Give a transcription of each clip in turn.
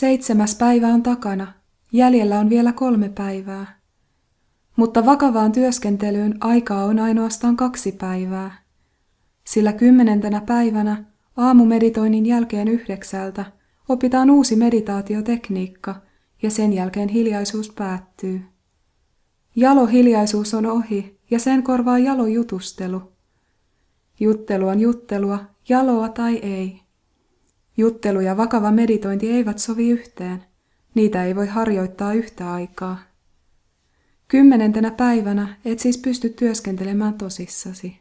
7. päivä on takana, jäljellä on vielä 3 päivää. Mutta vakavaan työskentelyyn aikaa on ainoastaan 2 päivää. Sillä 10. päivänä aamumeditoinnin jälkeen 9 opitaan uusi meditaatiotekniikka ja sen jälkeen hiljaisuus päättyy. Jalo hiljaisuus on ohi ja sen korvaa jalo jutustelu. Juttelu on juttelua, jaloa tai ei. Juttelu ja vakava meditointi eivät sovi yhteen. Niitä ei voi harjoittaa yhtä aikaa. 10. päivänä et siis pysty työskentelemään tosissasi.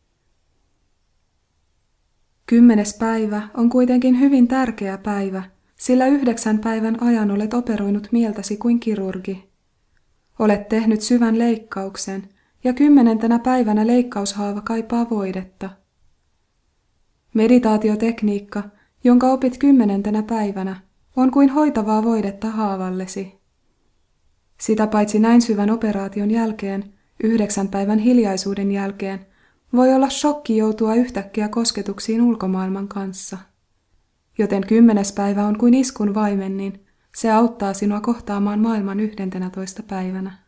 10. päivä on kuitenkin hyvin tärkeä päivä, sillä 9 päivän ajan olet operoinut mieltäsi kuin kirurgi. Olet tehnyt syvän leikkauksen ja 10. päivänä leikkaushaava kaipaa voidetta. Meditaatiotekniikka, jonka opit 10. päivänä, on kuin hoitavaa voidetta haavallesi. Sitä paitsi näin syvän operaation jälkeen, 9 päivän hiljaisuuden jälkeen, voi olla shokki joutua yhtäkkiä kosketuksiin ulkomaailman kanssa. Joten 10. päivä on kuin iskun vaimennin, se auttaa sinua kohtaamaan maailman 11. päivänä.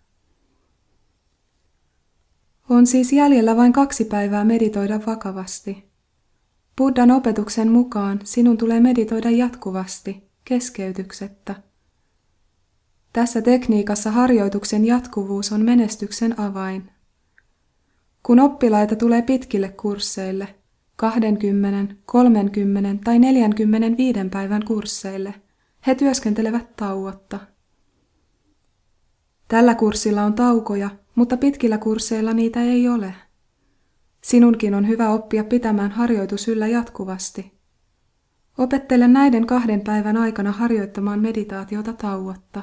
On siis jäljellä vain 2 päivää meditoida vakavasti. Buddhan opetuksen mukaan sinun tulee meditoida jatkuvasti, keskeytyksettä. Tässä tekniikassa harjoituksen jatkuvuus on menestyksen avain. Kun oppilaita tulee pitkille kursseille, 20, 30 tai 45 päivän kursseille, he työskentelevät tauotta. Tällä kurssilla on taukoja, mutta pitkillä kursseilla niitä ei ole. Sinunkin on hyvä oppia pitämään harjoitus yllä jatkuvasti. Opettele näiden 2 päivän aikana harjoittamaan meditaatiota tauotta.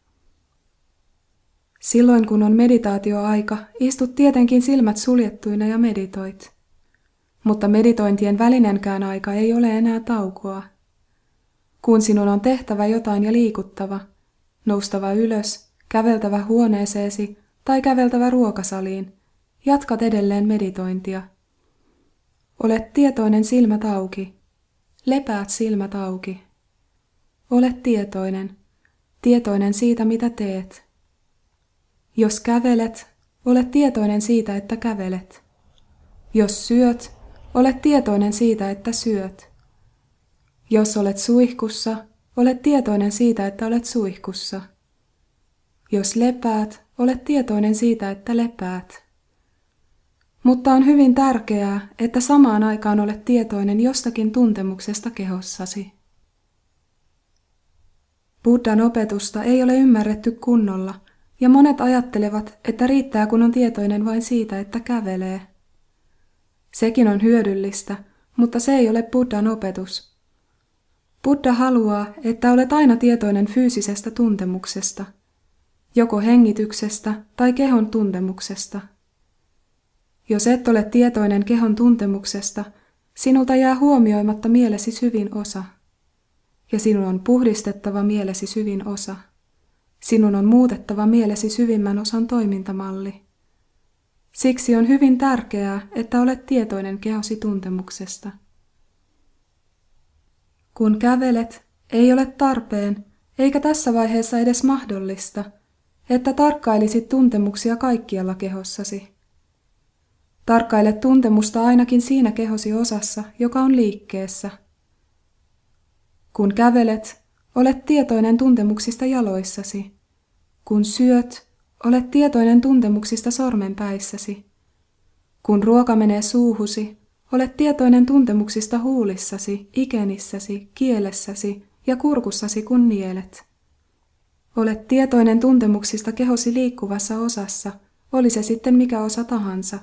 Silloin kun on meditaatioaika, istut tietenkin silmät suljettuina ja meditoit. Mutta meditointien välinenkään aika ei ole enää taukoa. Kun sinun on tehtävä jotain ja liikuttava, noustava ylös, käveltävä huoneeseesi tai käveltävä ruokasaliin, jatkat edelleen meditointia. Olet tietoinen silmät auki. Lepäät silmät auki. Olet tietoinen siitä mitä teet. Jos kävelet, olet tietoinen siitä, että kävelet. Jos syöt, olet tietoinen siitä, että syöt. Jos olet suihkussa, olet tietoinen siitä, että olet suihkussa. Jos lepäät, olet tietoinen siitä, että lepäät. Mutta on hyvin tärkeää, että samaan aikaan olet tietoinen jostakin tuntemuksesta kehossasi. Buddhan opetusta ei ole ymmärretty kunnolla, ja monet ajattelevat, että riittää kun on tietoinen vain siitä, että kävelee. Sekin on hyödyllistä, mutta se ei ole Buddhan opetus. Buddha haluaa, että olet aina tietoinen fyysisestä tuntemuksesta, joko hengityksestä tai kehon tuntemuksesta. Jos et ole tietoinen kehon tuntemuksesta, sinulta jää huomioimatta mielesi syvin osa. Ja sinun on puhdistettava mielesi syvin osa. Sinun on muutettava mielesi syvimmän osan toimintamalli. Siksi on hyvin tärkeää, että olet tietoinen kehosi tuntemuksesta. Kun kävelet, ei ole tarpeen, eikä tässä vaiheessa edes mahdollista, että tarkkailisit tuntemuksia kaikkialla kehossasi. Tarkkaile tuntemusta ainakin siinä kehosi osassa, joka on liikkeessä. Kun kävelet, olet tietoinen tuntemuksista jaloissasi. Kun syöt, olet tietoinen tuntemuksista sormenpäissäsi. Kun ruoka menee suuhusi, olet tietoinen tuntemuksista huulissasi, ikenissäsi, kielessäsi ja kurkussasi kun nielet. Olet tietoinen tuntemuksista kehosi liikkuvassa osassa, oli se sitten mikä osa tahansa.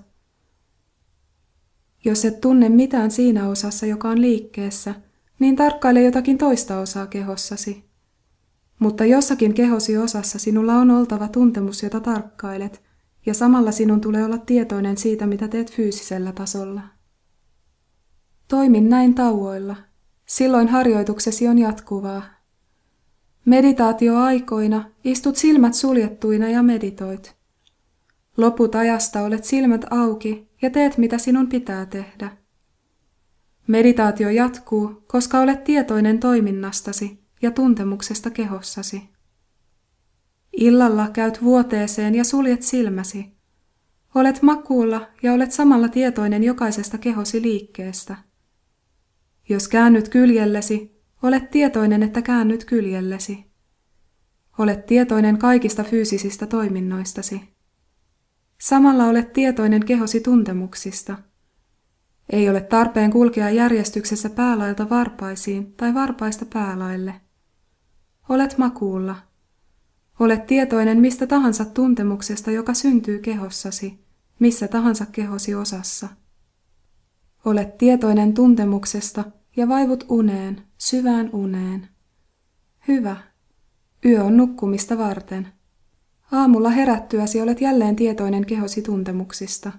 Jos et tunne mitään siinä osassa, joka on liikkeessä, niin tarkkaile jotakin toista osaa kehossasi. Mutta jossakin kehosi osassa sinulla on oltava tuntemus, jota tarkkailet, ja samalla sinun tulee olla tietoinen siitä, mitä teet fyysisellä tasolla. Toimin näin tauoilla. Silloin harjoituksesi on jatkuvaa. Meditaatioaikoina istut silmät suljettuina ja meditoit. Loput ajasta olet silmät auki ja teet mitä sinun pitää tehdä. Meditaatio jatkuu, koska olet tietoinen toiminnastasi ja tuntemuksesta kehossasi. Illalla käyt vuoteeseen ja suljet silmäsi. Olet makuulla ja olet samalla tietoinen jokaisesta kehosi liikkeestä. Jos käännyt kyljellesi, olet tietoinen, että käännyt kyljellesi. Olet tietoinen kaikista fyysisistä toiminnoistasi. Samalla olet tietoinen kehosi tuntemuksista. Ei ole tarpeen kulkea järjestyksessä päälailta varpaisiin tai varpaista päälaille. Olet makuulla. Olet tietoinen mistä tahansa tuntemuksesta, joka syntyy kehossasi, missä tahansa kehosi osassa. Olet tietoinen tuntemuksesta ja vaivut uneen, syvään uneen. Hyvä. Yö on nukkumista varten. Aamulla herättyäsi olet jälleen tietoinen kehosi tuntemuksista.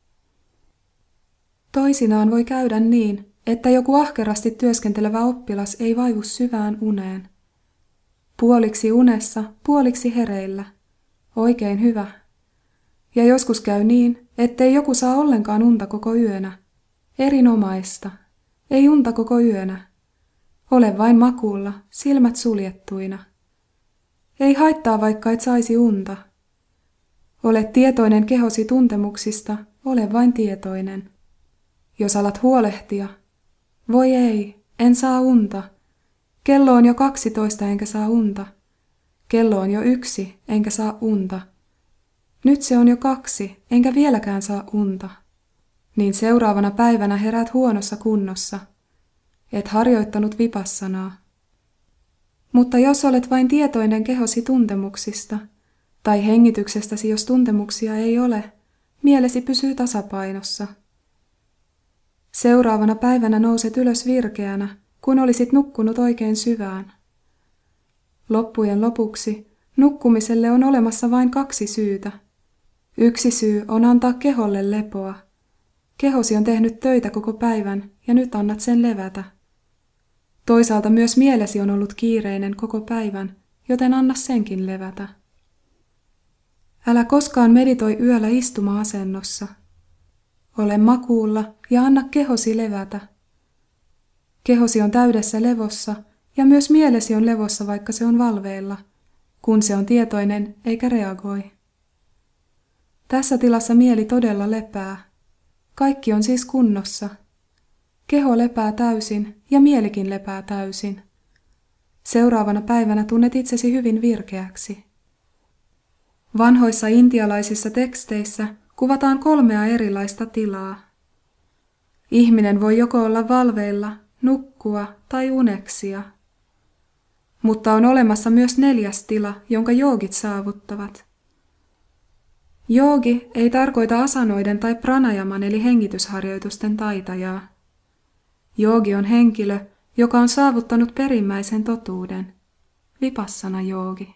Toisinaan voi käydä niin, että joku ahkerasti työskentelevä oppilas ei vaivu syvään uneen. Puoliksi unessa, puoliksi hereillä. Oikein hyvä. Ja joskus käy niin, ettei joku saa ollenkaan unta koko yönä. Erinomaista. Ei unta koko yönä. Ole vain makuulla, silmät suljettuina. Ei haittaa, vaikka et saisi unta. Ole tietoinen kehosi tuntemuksista, ole vain tietoinen. Jos alat huolehtia, voi ei, en saa unta. Kello on jo 12 enkä saa unta. Kello on jo 1 enkä saa unta. Nyt se on jo 2 enkä vieläkään saa unta. Niin seuraavana päivänä heräät huonossa kunnossa. Et harjoittanut vipassanaa. Mutta jos olet vain tietoinen kehosi tuntemuksista, tai hengityksestäsi, jos tuntemuksia ei ole, mielesi pysyy tasapainossa. Seuraavana päivänä nouset ylös virkeänä, kun olisit nukkunut oikein syvään. Loppujen lopuksi nukkumiselle on olemassa vain 2 syytä. Yksi syy on antaa keholle lepoa. Kehosi on tehnyt töitä koko päivän ja nyt annat sen levätä. Toisaalta myös mielesi on ollut kiireinen koko päivän, joten anna senkin levätä. Älä koskaan meditoi yöllä istuma-asennossa. Ole makuulla ja anna kehosi levätä. Kehosi on täydessä levossa ja myös mielesi on levossa, vaikka se on valveilla, kun se on tietoinen eikä reagoi. Tässä tilassa mieli todella lepää. Kaikki on siis kunnossa. Keho lepää täysin ja mielikin lepää täysin. Seuraavana päivänä tunnet itsesi hyvin virkeäksi. Vanhoissa intialaisissa teksteissä kuvataan 3 erilaista tilaa. Ihminen voi joko olla valveilla, nukkua tai uneksia. Mutta on olemassa myös 4. tila, jonka joogit saavuttavat. Joogi ei tarkoita asanoiden tai pranayaman eli hengitysharjoitusten taitajaa. Joogi on henkilö, joka on saavuttanut perimmäisen totuuden, vipassana joogi.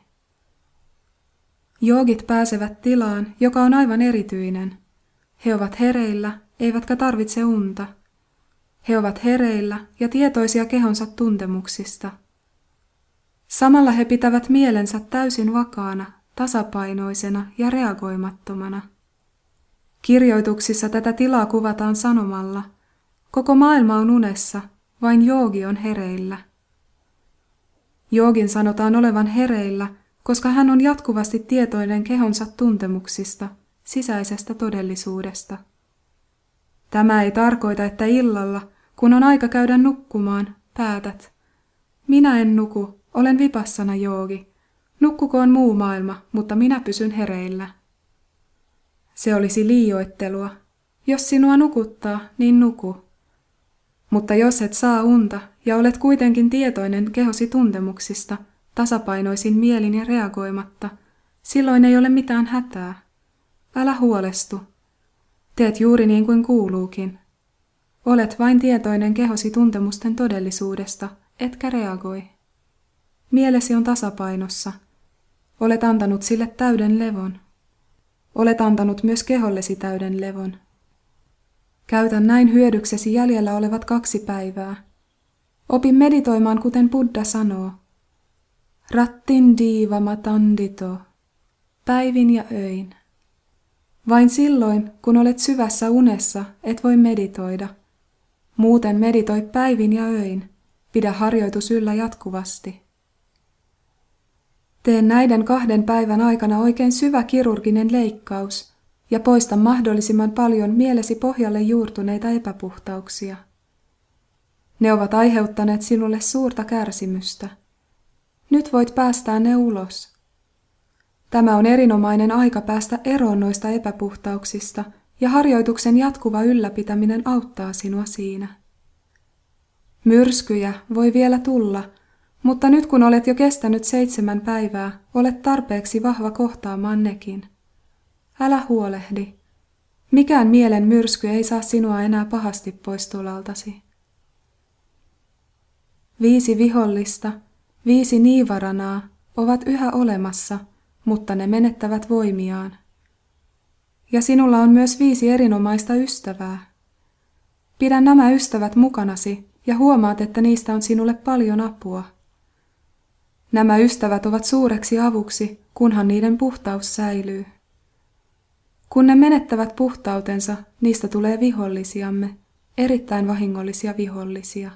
Joogit pääsevät tilaan, joka on aivan erityinen. He ovat hereillä, eivätkä tarvitse unta. He ovat hereillä ja tietoisia kehonsa tuntemuksista. Samalla he pitävät mielensä täysin vakaana, tasapainoisena ja reagoimattomana. Kirjoituksissa tätä tilaa kuvataan sanomalla: koko maailma on unessa, vain joogi on hereillä. Joogin sanotaan olevan hereillä, koska hän on jatkuvasti tietoinen kehonsa tuntemuksista, sisäisestä todellisuudesta. Tämä ei tarkoita, että illalla, kun on aika käydä nukkumaan, päätät: minä en nuku, olen vipassana joogi. Nukkukoon muu maailma, mutta minä pysyn hereillä. Se olisi liioittelua. Jos sinua nukuttaa, niin nuku. Mutta jos et saa unta ja olet kuitenkin tietoinen kehosi tuntemuksista, tasapainoisin mielin ja reagoimatta, silloin ei ole mitään hätää. Älä huolestu. Teet juuri niin kuin kuuluukin. Olet vain tietoinen kehosi tuntemusten todellisuudesta, etkä reagoi. Mielesi on tasapainossa. Olet antanut sille täyden levon. Olet antanut myös kehollesi täyden levon. Käytä näin hyödyksesi jäljellä olevat 2 päivää. Opi meditoimaan, kuten Buddha sanoo. Rattin diiva matandito, päivin ja öin. Vain silloin, kun olet syvässä unessa, et voi meditoida. Muuten meditoi päivin ja öin. Pidä harjoitus yllä jatkuvasti. Teen näiden 2 päivän aikana oikein syvä kirurginen leikkaus ja poista mahdollisimman paljon mielesi pohjalle juurtuneita epäpuhtauksia. Ne ovat aiheuttaneet sinulle suurta kärsimystä. Nyt voit päästää ne ulos. Tämä on erinomainen aika päästä eroon noista epäpuhtauksista ja harjoituksen jatkuva ylläpitäminen auttaa sinua siinä. Myrskyjä voi vielä tulla, mutta nyt kun olet jo kestänyt 7 päivää, olet tarpeeksi vahva kohtaamaan nekin. Älä huolehdi. Mikään mielen myrsky ei saa sinua enää pahasti pois tolaltasi. 5 vihollista, 5 niivaranaa ovat yhä olemassa, mutta ne menettävät voimiaan. Ja sinulla on myös 5 erinomaista ystävää. Pidä nämä ystävät mukanasi ja huomaat, että niistä on sinulle paljon apua. Nämä ystävät ovat suureksi avuksi, kunhan niiden puhtaus säilyy. Kun ne menettävät puhtautensa, niistä tulee vihollisiamme, erittäin vahingollisia vihollisia.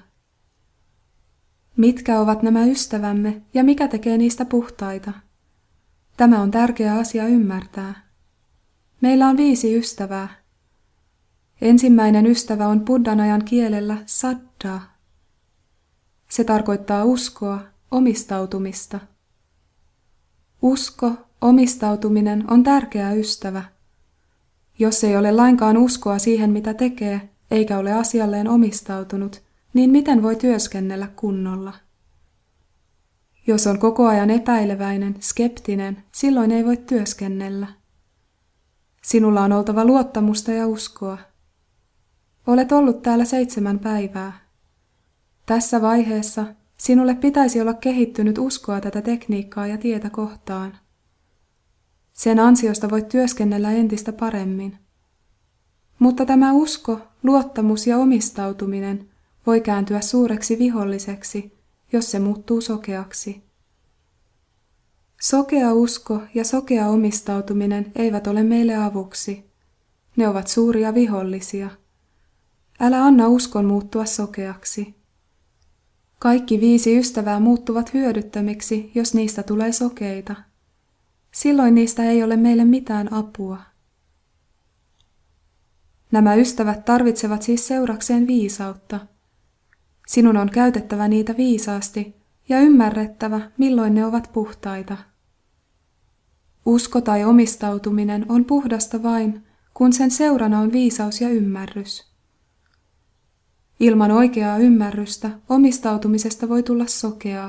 Mitkä ovat nämä ystävämme ja mikä tekee niistä puhtaita? Tämä on tärkeä asia ymmärtää. Meillä on 5 ystävää. Ensimmäinen ystävä on Buddhan ajan kielellä saddha. Se tarkoittaa uskoa, omistautumista. Usko, omistautuminen on tärkeä ystävä. Jos ei ole lainkaan uskoa siihen, mitä tekee, eikä ole asialleen omistautunut, niin miten voi työskennellä kunnolla? Jos on koko ajan epäileväinen, skeptinen, silloin ei voi työskennellä. Sinulla on oltava luottamusta ja uskoa. Olet ollut täällä 7 päivää. Tässä vaiheessa sinulle pitäisi olla kehittynyt uskoa tätä tekniikkaa ja tietä kohtaan. Sen ansiosta voit työskennellä entistä paremmin. Mutta tämä usko, luottamus ja omistautuminen voi kääntyä suureksi viholliseksi, jos se muuttuu sokeaksi. Sokea usko ja sokea omistautuminen eivät ole meille avuksi. Ne ovat suuria vihollisia. Älä anna uskon muuttua sokeaksi. Kaikki 5 ystävää muuttuvat hyödyttömiksi, jos niistä tulee sokeita. Silloin niistä ei ole meille mitään apua. Nämä ystävät tarvitsevat siis seurakseen viisautta. Sinun on käytettävä niitä viisaasti ja ymmärrettävä, milloin ne ovat puhtaita. Usko tai omistautuminen on puhdasta vain, kun sen seurana on viisaus ja ymmärrys. Ilman oikeaa ymmärrystä omistautumisesta voi tulla sokeaa.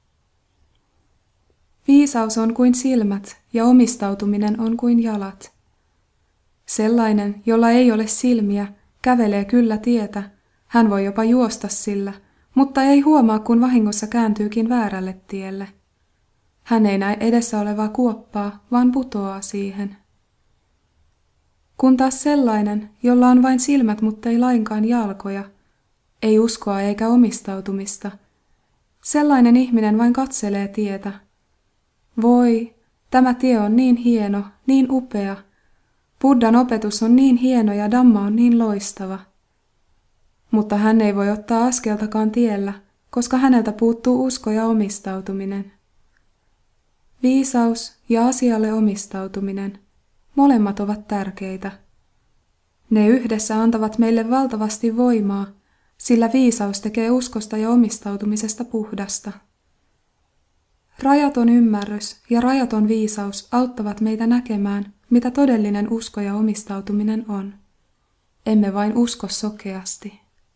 Viisaus on kuin silmät ja omistautuminen on kuin jalat. Sellainen, jolla ei ole silmiä, kävelee kyllä tietä, hän voi jopa juosta sillä, mutta ei huomaa, kun vahingossa kääntyykin väärälle tielle. Hän ei näe edessä olevaa kuoppaa, vaan putoaa siihen. Kun taas sellainen, jolla on vain silmät, mutta ei lainkaan jalkoja, ei uskoa eikä omistautumista, sellainen ihminen vain katselee tietä. Voi, tämä tie on niin hieno, niin upea. Buddhan opetus on niin hieno ja Dhamma on niin loistava. Mutta hän ei voi ottaa askeltakaan tiellä, koska häneltä puuttuu usko ja omistautuminen. Viisaus ja asialle omistautuminen, molemmat ovat tärkeitä. Ne yhdessä antavat meille valtavasti voimaa, sillä viisaus tekee uskosta ja omistautumisesta puhdasta. Rajaton ymmärrys ja rajaton viisaus auttavat meitä näkemään, mitä todellinen usko ja omistautuminen on. Emme vain usko sokeasti.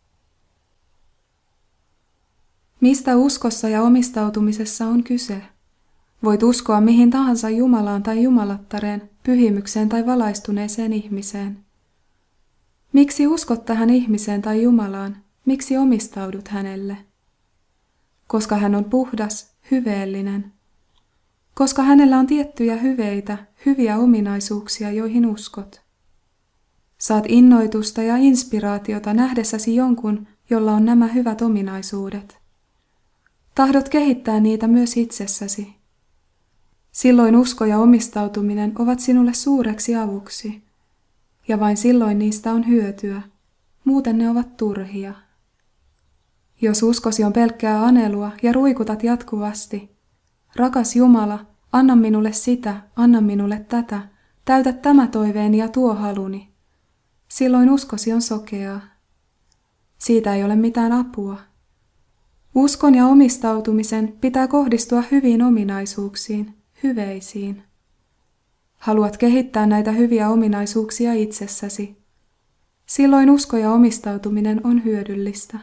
Mistä uskossa ja omistautumisessa on kyse? Voit uskoa mihin tahansa Jumalaan tai Jumalattareen, pyhimykseen tai valaistuneeseen ihmiseen. Miksi uskot tähän ihmiseen tai Jumalaan? Miksi omistaudut hänelle? Koska hän on puhdas, hyveellinen. Koska hänellä on tiettyjä hyveitä, hyviä ominaisuuksia, joihin uskot. Saat innoitusta ja inspiraatiota nähdessäsi jonkun, jolla on nämä hyvät ominaisuudet. Tahdot kehittää niitä myös itsessäsi. Silloin usko ja omistautuminen ovat sinulle suureksi avuksi. Ja vain silloin niistä on hyötyä. Muuten ne ovat turhia. Jos uskosi on pelkkää anelua ja ruikutat jatkuvasti, rakas Jumala, anna minulle sitä, anna minulle tätä, täytä tämä toiveeni ja tuo haluni. Silloin uskosi on sokeaa. Siitä ei ole mitään apua. Uskon ja omistautumisen pitää kohdistua hyviin ominaisuuksiin, hyveisiin. Haluat kehittää näitä hyviä ominaisuuksia itsessäsi. Silloin usko ja omistautuminen on hyödyllistä.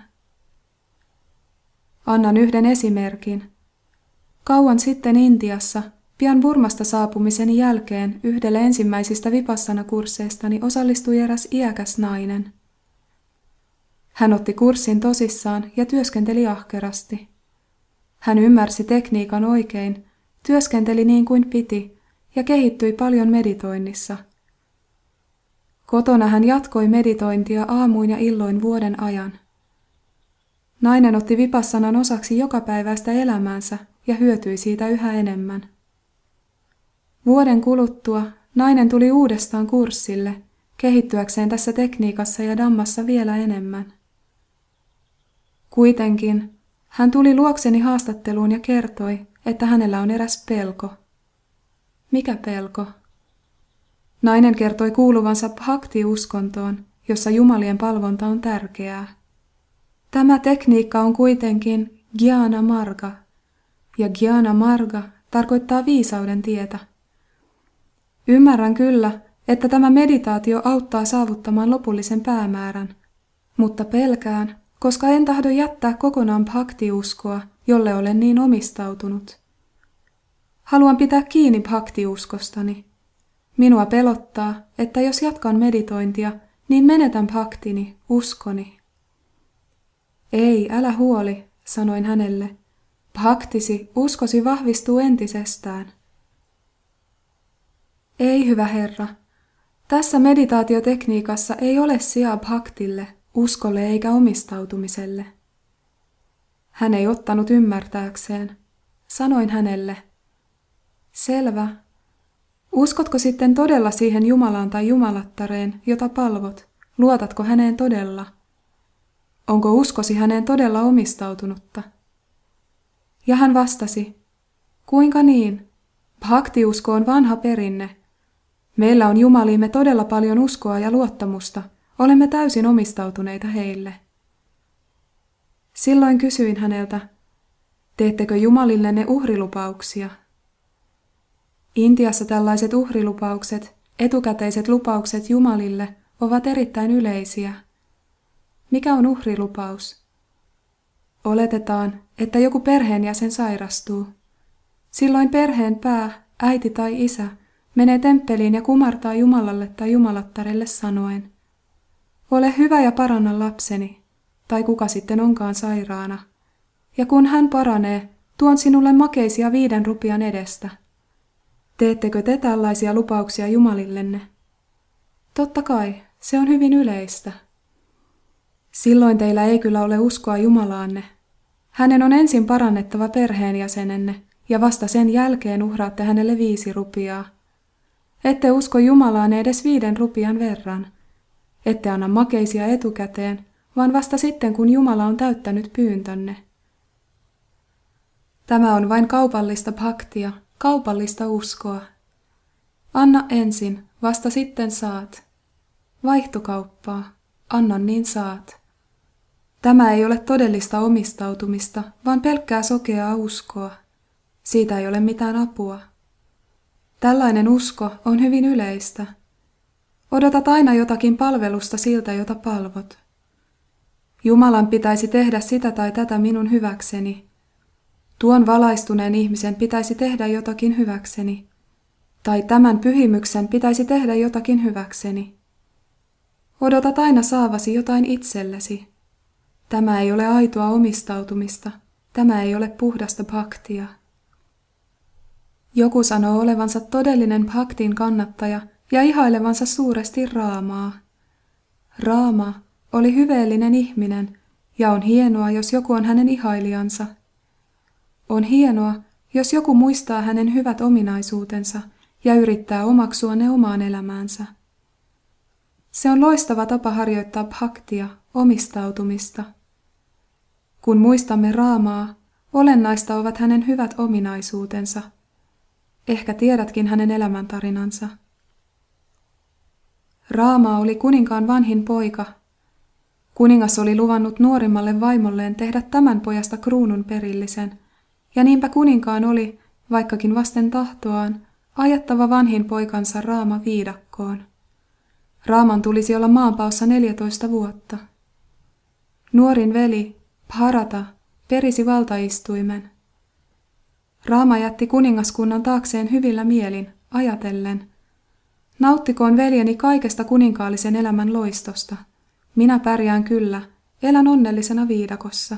Annan yhden esimerkin. Kauan sitten Intiassa, pian Burmasta saapumiseni jälkeen, yhdelle ensimmäisistä vipassana-kursseistani osallistui eräs iäkäs nainen. Hän otti kurssin tosissaan ja työskenteli ahkerasti. Hän ymmärsi tekniikan oikein, työskenteli niin kuin piti ja kehittyi paljon meditoinnissa. Kotona hän jatkoi meditointia aamuin ja illoin vuoden ajan. Nainen otti vipassanan osaksi jokapäiväistä elämäänsä ja hyötyi siitä yhä enemmän. Vuoden kuluttua nainen tuli uudestaan kurssille, kehittyäkseen tässä tekniikassa ja dhammassa vielä enemmän. Kuitenkin hän tuli luokseni haastatteluun ja kertoi, että hänellä on eräs pelko. Mikä pelko? Nainen kertoi kuuluvansa bhakti-uskontoon, jossa jumalien palvonta on tärkeää. Tämä tekniikka on kuitenkin jnana marga, ja jnana marga tarkoittaa viisauden tietä. Ymmärrän kyllä, että tämä meditaatio auttaa saavuttamaan lopullisen päämäärän, mutta pelkään, koska en tahdo jättää kokonaan bhakti-uskoa, jolle olen niin omistautunut. Haluan pitää kiinni bhakti-uskostani. Minua pelottaa, että jos jatkan meditointia, niin menetän bhaktini, uskoni. Ei, älä huoli, sanoin hänelle. Bhaktisi, uskosi vahvistuu entisestään. Ei, hyvä Herra. Tässä meditaatiotekniikassa ei ole sijaa bhaktille, uskolle eikä omistautumiselle. Hän ei ottanut ymmärtääkseen. Sanoin hänelle. Selvä. Uskotko sitten todella siihen Jumalaan tai Jumalattareen, jota palvot? Luotatko häneen todella? Onko uskosi häneen todella omistautunutta? Ja hän vastasi, kuinka niin? Bhakti-usko on vanha perinne. Meillä on Jumaliimme todella paljon uskoa ja luottamusta. Olemme täysin omistautuneita heille. Silloin kysyin häneltä, teettekö Jumalillenne uhrilupauksia? Intiassa tällaiset uhrilupaukset, etukäteiset lupaukset Jumalille, ovat erittäin yleisiä. Mikä on uhrilupaus? Oletetaan, että joku perheenjäsen sairastuu. Silloin perheen pää, äiti tai isä, menee temppeliin ja kumartaa Jumalalle tai Jumalattarelle sanoen, ole hyvä ja paranna lapseni, tai kuka sitten onkaan sairaana. Ja kun hän paranee, tuon sinulle makeisia 5 rupian edestä. Teettekö te tällaisia lupauksia Jumalillenne? Totta kai, se on hyvin yleistä. Silloin teillä ei kyllä ole uskoa Jumalaanne. Hänen on ensin parannettava perheenjäsenenne, ja vasta sen jälkeen uhraatte hänelle 5 rupiaa. Ette usko Jumalaanne edes 5 rupian verran. Ette anna makeisia etukäteen, vaan vasta sitten, kun Jumala on täyttänyt pyyntönne. Tämä on vain kaupallista bhaktia, kaupallista uskoa. Anna ensin, vasta sitten saat. Vaihtokauppaa, anna niin saat. Tämä ei ole todellista omistautumista, vaan pelkkää sokeaa uskoa. Siitä ei ole mitään apua. Tällainen usko on hyvin yleistä. Odotat aina jotakin palvelusta siltä, jota palvot. Jumalan pitäisi tehdä sitä tai tätä minun hyväkseni. Tuon valaistuneen ihmisen pitäisi tehdä jotakin hyväkseni. Tai tämän pyhimyksen pitäisi tehdä jotakin hyväkseni. Odotat aina saavasi jotain itsellesi. Tämä ei ole aitoa omistautumista. Tämä ei ole puhdasta bhaktia. Joku sanoo olevansa todellinen bhaktin kannattaja ja ihailevansa suuresti Raamaa. Raama oli hyveellinen ihminen ja on hienoa, jos joku on hänen ihailijansa. On hienoa, jos joku muistaa hänen hyvät ominaisuutensa ja yrittää omaksua ne omaan elämäänsä. Se on loistava tapa harjoittaa bhaktia, omistautumista. Kun muistamme Raamaa, Olennaista ovat hänen hyvät ominaisuutensa. Ehkä tiedätkin hänen elämäntarinansa. Raama oli kuninkaan vanhin poika. Kuningas oli luvannut nuorimmalle vaimolleen tehdä tämän pojasta kruunun perillisen, ja niinpä kuninkaan oli, vaikkakin vasten tahtoaan, ajettava vanhin poikansa Raama viidakkoon. Raaman tulisi olla maanpaossa 14 vuotta. Nuorin veli, Bharata, perisi valtaistuimen. Raama jätti kuningaskunnan taakseen hyvillä mielin, ajatellen: nauttikoon veljeni kaikesta kuninkaallisen elämän loistosta. Minä pärjään kyllä, elän onnellisena viidakossa.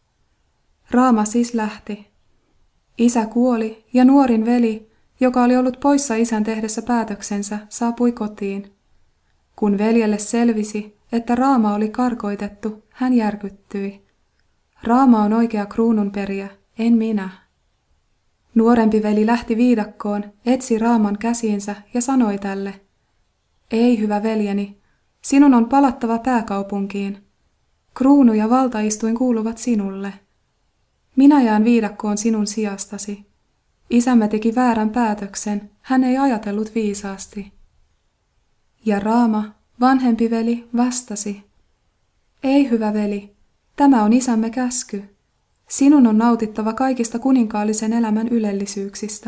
Raama siis lähti. Isä kuoli ja nuorin veli, joka oli ollut poissa isän tehdessä päätöksensä, saapui kotiin. Kun veljelle selvisi, että Raama oli karkoitettu, hän järkyttyi. Raama on oikea kruununperijä, en minä. Nuorempi veli lähti viidakkoon, etsi Raaman käsiinsä ja sanoi tälle: ei, hyvä veljeni, sinun on palattava pääkaupunkiin. Kruunu ja valtaistuin kuuluvat sinulle. Minä jään viidakkoon sinun sijastasi. Isämme teki väärän päätöksen, hän ei ajatellut viisaasti. Ja Raama, vanhempi veli, vastasi: ei, hyvä veli, tämä on isämme käsky. Sinun on nautittava kaikista kuninkaallisen elämän ylellisyyksistä.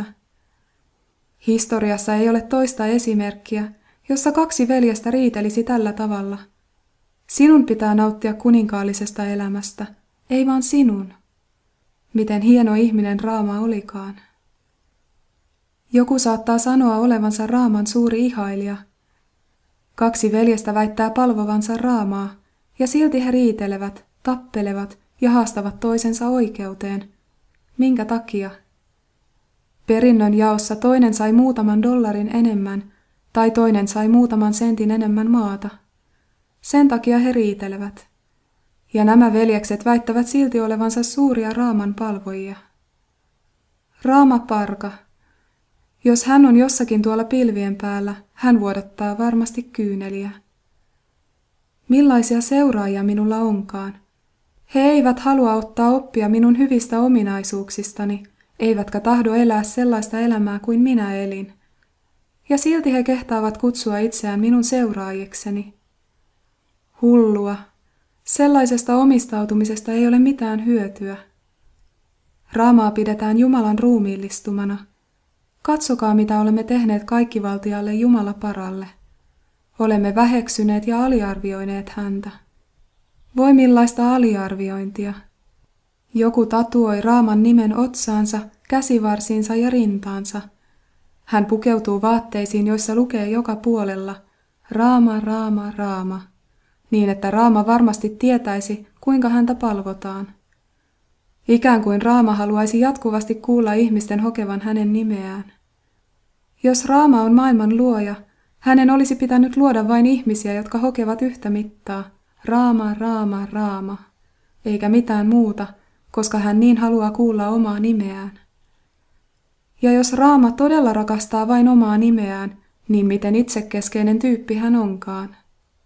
Historiassa ei ole toista esimerkkiä, jossa kaksi veljestä riitelisi tällä tavalla. Sinun pitää nauttia kuninkaallisesta elämästä, ei vaan sinun. Miten hieno ihminen Raama olikaan. Joku saattaa sanoa olevansa Raaman suuri ihailija. Kaksi veljestä väittää palvovansa Raamaa, ja silti he riitelevät, tappelevat ja haastavat toisensa oikeuteen. Minkä takia? Perinnön jaossa toinen sai muutaman dollarin enemmän, tai toinen sai muutaman sentin enemmän maata. Sen takia he riitelevät. Ja nämä veljekset väittävät silti olevansa suuria Raaman palvojia. Raama parka. Jos hän on jossakin tuolla pilvien päällä, hän vuodattaa varmasti kyyneliä. Millaisia seuraajia minulla onkaan? He eivät halua ottaa oppia minun hyvistä ominaisuuksistani, eivätkä tahdo elää sellaista elämää kuin minä elin. Ja silti he kehtaavat kutsua itseään minun seuraajikseni. Hullua. Sellaisesta omistautumisesta ei ole mitään hyötyä. Raamaa pidetään Jumalan ruumiillistumana. Katsokaa, mitä olemme tehneet kaikkivaltialle Jumalaparalle. Olemme väheksyneet ja aliarvioineet häntä. Voi millaista aliarviointia. Joku tatuoi Raaman nimen otsaansa, käsivarsiinsa ja rintaansa. Hän pukeutuu vaatteisiin, joissa lukee joka puolella: Raama, Raama, Raama, niin että Raama varmasti tietäisi, kuinka häntä palvotaan. Ikään kuin Raama haluaisi jatkuvasti kuulla ihmisten hokevan hänen nimeään. Jos Raama on maailman luoja, hänen olisi pitänyt luoda vain ihmisiä, jotka hokevat yhtä mittaa: Raama, Raama, Raama, eikä mitään muuta, koska hän niin haluaa kuulla omaa nimeään. Ja jos Raama todella rakastaa vain omaa nimeään, niin miten itsekeskeinen tyyppi hän onkaan?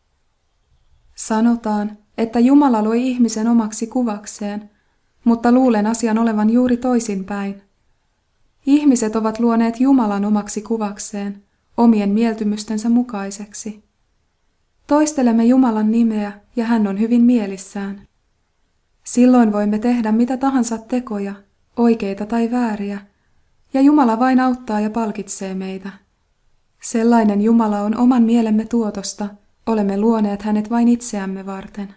Sanotaan, että Jumala loi ihmisen omaksi kuvakseen, mutta luulen asian olevan juuri toisinpäin. Ihmiset ovat luoneet Jumalan omaksi kuvakseen, omien mieltymystensä mukaiseksi. Toistelemme Jumalan nimeä ja hän on hyvin mielissään. Silloin voimme tehdä mitä tahansa tekoja, oikeita tai vääriä, ja Jumala vain auttaa ja palkitsee meitä. Sellainen Jumala on oman mielemme tuotosta, olemme luoneet hänet vain itseämme varten.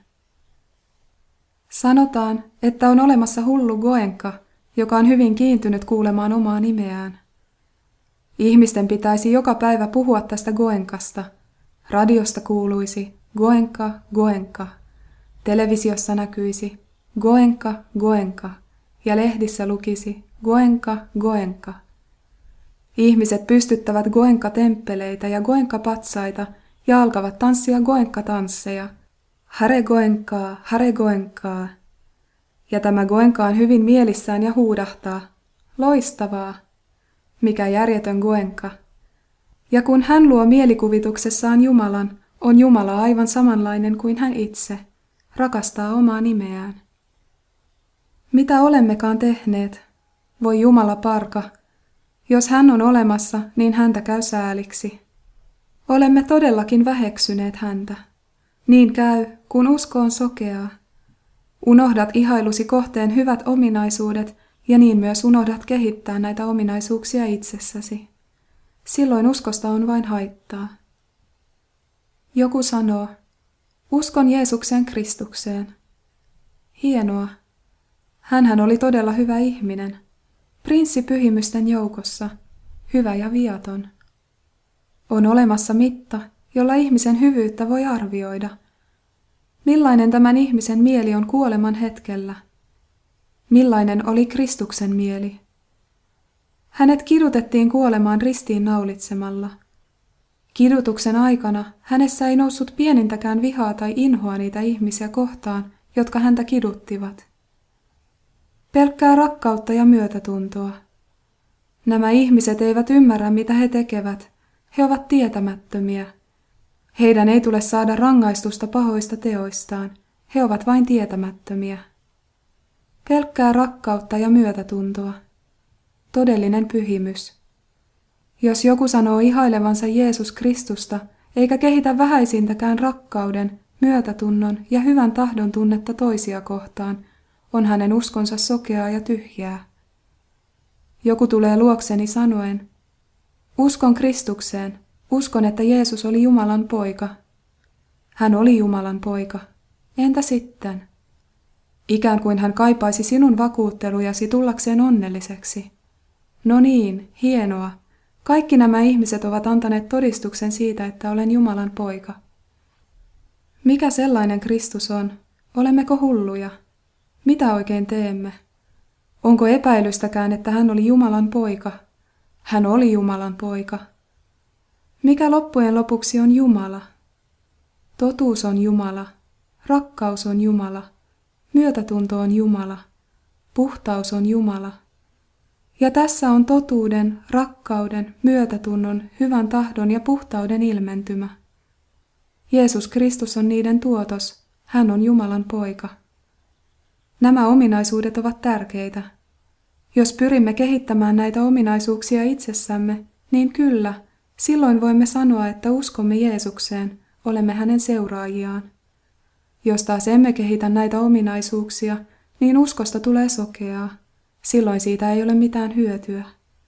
Sanotaan, että on olemassa hullu Goenka, joka on hyvin kiintynyt kuulemaan omaa nimeään. Ihmisten pitäisi joka päivä puhua tästä Goenkasta. Radiosta kuuluisi Goenka, Goenka. Televisiossa näkyisi Goenka, Goenka ja lehdissä lukisi Goenka, Goenka. Ihmiset pystyttävät Goenka-temppeleitä ja Goenka-patsaita ja alkavat tanssia Goenka-tansseja. Hare Goenkaa, Hare Goenkaa. Ja tämä Goenka on hyvin mielissään ja huudahtaa: loistavaa! Mikä järjetön Goenka! Ja kun hän luo mielikuvituksessaan Jumalan, on Jumala aivan samanlainen kuin hän itse, rakastaa omaa nimeään. Mitä olemmekaan tehneet? Voi Jumala parka. Jos hän on olemassa, niin häntä käy sääliksi. Olemme todellakin väheksyneet häntä. Niin käy, kun usko on sokeaa. Unohdat ihailusi kohteen hyvät ominaisuudet ja niin myös unohdat kehittää näitä ominaisuuksia itsessäsi. Silloin uskosta on vain haittaa. Joku sanoo, uskon Jeesukseen Kristukseen. Hienoa. Hänhän oli todella hyvä ihminen. Prinssi pyhimysten joukossa, hyvä ja viaton. On olemassa mitta, jolla ihmisen hyvyyttä voi arvioida. Millainen tämän ihmisen mieli on kuoleman hetkellä? Millainen oli Kristuksen mieli? Hänet kidutettiin kuolemaan ristiin naulitsemalla. Kidutuksen aikana hänessä ei noussut pienintäkään vihaa tai inhoa niitä ihmisiä kohtaan, jotka häntä kiduttivat. Pelkkää rakkautta ja myötätuntoa. Nämä ihmiset eivät ymmärrä, mitä he tekevät. He ovat tietämättömiä. Heidän ei tule saada rangaistusta pahoista teoistaan. He ovat vain tietämättömiä. Pelkkää rakkautta ja myötätuntoa. Todellinen pyhimys. Jos joku sanoo ihailevansa Jeesus Kristusta, eikä kehitä vähäisintäkään rakkauden, myötätunnon ja hyvän tahdon tunnetta toisia kohtaan, on hänen uskonsa sokeaa ja tyhjää. Joku tulee luokseni sanoen, uskon Kristukseen, uskon, että Jeesus oli Jumalan poika. Hän oli Jumalan poika. Entä sitten? Ikään kuin hän kaipaisi sinun vakuuttelujasi tullakseen onnelliseksi. No niin, hienoa. Kaikki nämä ihmiset ovat antaneet todistuksen siitä, että olen Jumalan poika. Mikä sellainen Kristus on? Olemmeko hulluja? Mitä oikein teemme? Onko epäilystäkään, että hän oli Jumalan poika? Hän oli Jumalan poika. Mikä loppujen lopuksi on Jumala? Totuus on Jumala. Rakkaus on Jumala. Myötätunto on Jumala. Puhtaus on Jumala. Ja tässä on totuuden, rakkauden, myötätunnon, hyvän tahdon ja puhtauden ilmentymä. Jeesus Kristus on niiden tuotos. Hän on Jumalan poika. Nämä ominaisuudet ovat tärkeitä. Jos pyrimme kehittämään näitä ominaisuuksia itsessämme, niin kyllä, silloin voimme sanoa, että uskomme Jeesukseen, olemme hänen seuraajiaan. Jos taas emme kehitä näitä ominaisuuksia, niin uskosta tulee sokeaa. Silloin siitä ei ole mitään hyötyä.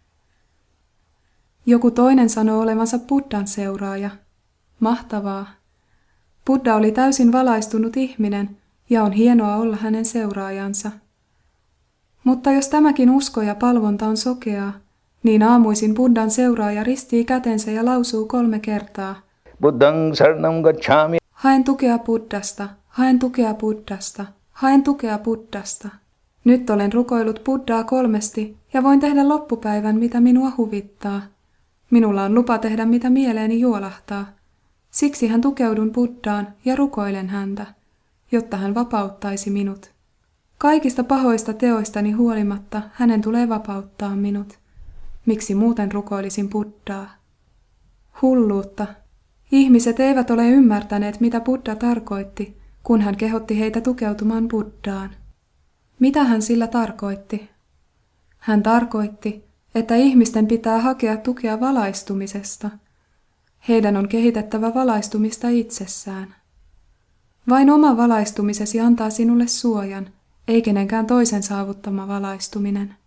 Joku toinen sanoo olevansa Buddhan seuraaja. Mahtavaa. Buddha oli täysin valaistunut ihminen ja on hienoa olla hänen seuraajansa. Mutta jos tämäkin usko ja palvonta on sokeaa, niin aamuisin Buddhan seuraaja ristii kätensä ja lausuu 3 kertaa. Buddhang saranam gacchami. Haen tukea Buddhasta, haen tukea Buddhasta, haen tukea Buddhasta. Nyt olen rukoillut Buddhaa 3 ja voin tehdä loppupäivän, mitä minua huvittaa. Minulla on lupa tehdä, mitä mieleeni juolahtaa. Siksi hän tukeudun Buddhaan ja rukoilen häntä, jotta hän vapauttaisi minut. Kaikista pahoista teoistani huolimatta hänen tulee vapauttaa minut. Miksi muuten rukoilisin Buddhaa? Hulluutta. Ihmiset eivät ole ymmärtäneet, mitä Buddha tarkoitti, kun hän kehotti heitä tukeutumaan Buddhaan. Mitä hän sillä tarkoitti? Hän tarkoitti, että ihmisten pitää hakea tukea valaistumisesta. Heidän on kehitettävä valaistumista itsessään. Vain oma valaistumisesi antaa sinulle suojan, ei kenenkään toisen saavuttama valaistuminen.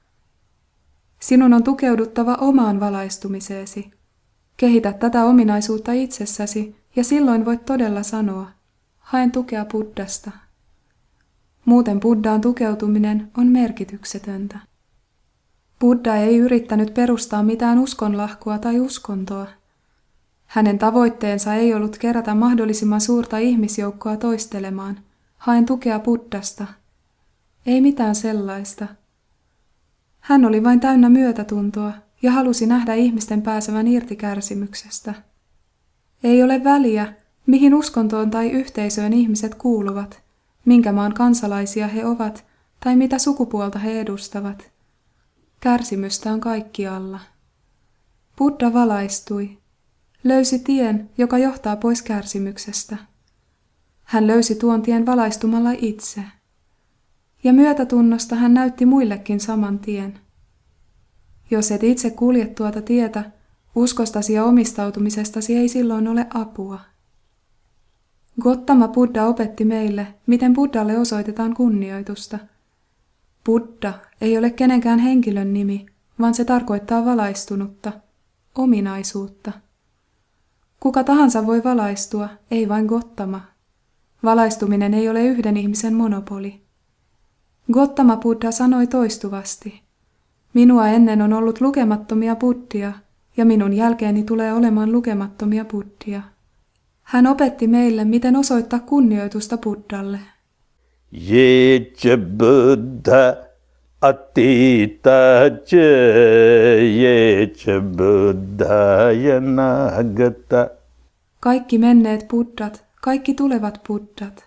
Sinun on tukeuduttava omaan valaistumiseesi. Kehitä tätä ominaisuutta itsessäsi ja silloin voit todella sanoa, haen tukea Buddhasta. Muuten Buddhaan tukeutuminen on merkityksetöntä. Buddha ei yrittänyt perustaa mitään uskonlahkoa tai uskontoa. Hänen tavoitteensa ei ollut kerätä mahdollisimman suurta ihmisjoukkoa toistelemaan, haen tukea Buddhasta. Ei mitään sellaista. Hän oli vain täynnä myötätuntoa ja halusi nähdä ihmisten pääsevän irti kärsimyksestä. Ei ole väliä, mihin uskontoon tai yhteisöön ihmiset kuuluvat, minkä maan kansalaisia he ovat tai mitä sukupuolta he edustavat. Kärsimystä on kaikkialla. Buddha valaistui, löysi tien, joka johtaa pois kärsimyksestä. Hän löysi tuon tien valaistumalla itse. ja myötätunnosta hän näytti muillekin saman tien. Jos et itse kulje tuota tietä, uskostasi ja omistautumisestasi ei silloin ole apua. Gautama Buddha opetti meille, miten Buddhalle osoitetaan kunnioitusta. Buddha ei ole kenenkään henkilön nimi, vaan se tarkoittaa valaistunutta, ominaisuutta. Kuka tahansa voi valaistua, ei vain Gautama. Valaistuminen ei ole yhden ihmisen monopoli. Gautama Buddha sanoi toistuvasti, minua ennen on ollut lukemattomia buddhia, ja minun jälkeeni tulee olemaan lukemattomia buddhia. Hän opetti meille, miten osoittaa kunnioitusta Buddhalle. Ye cha buddha atita cha ye cha buddha yanagata. Kaikki menneet buddhat, kaikki tulevat buddhat.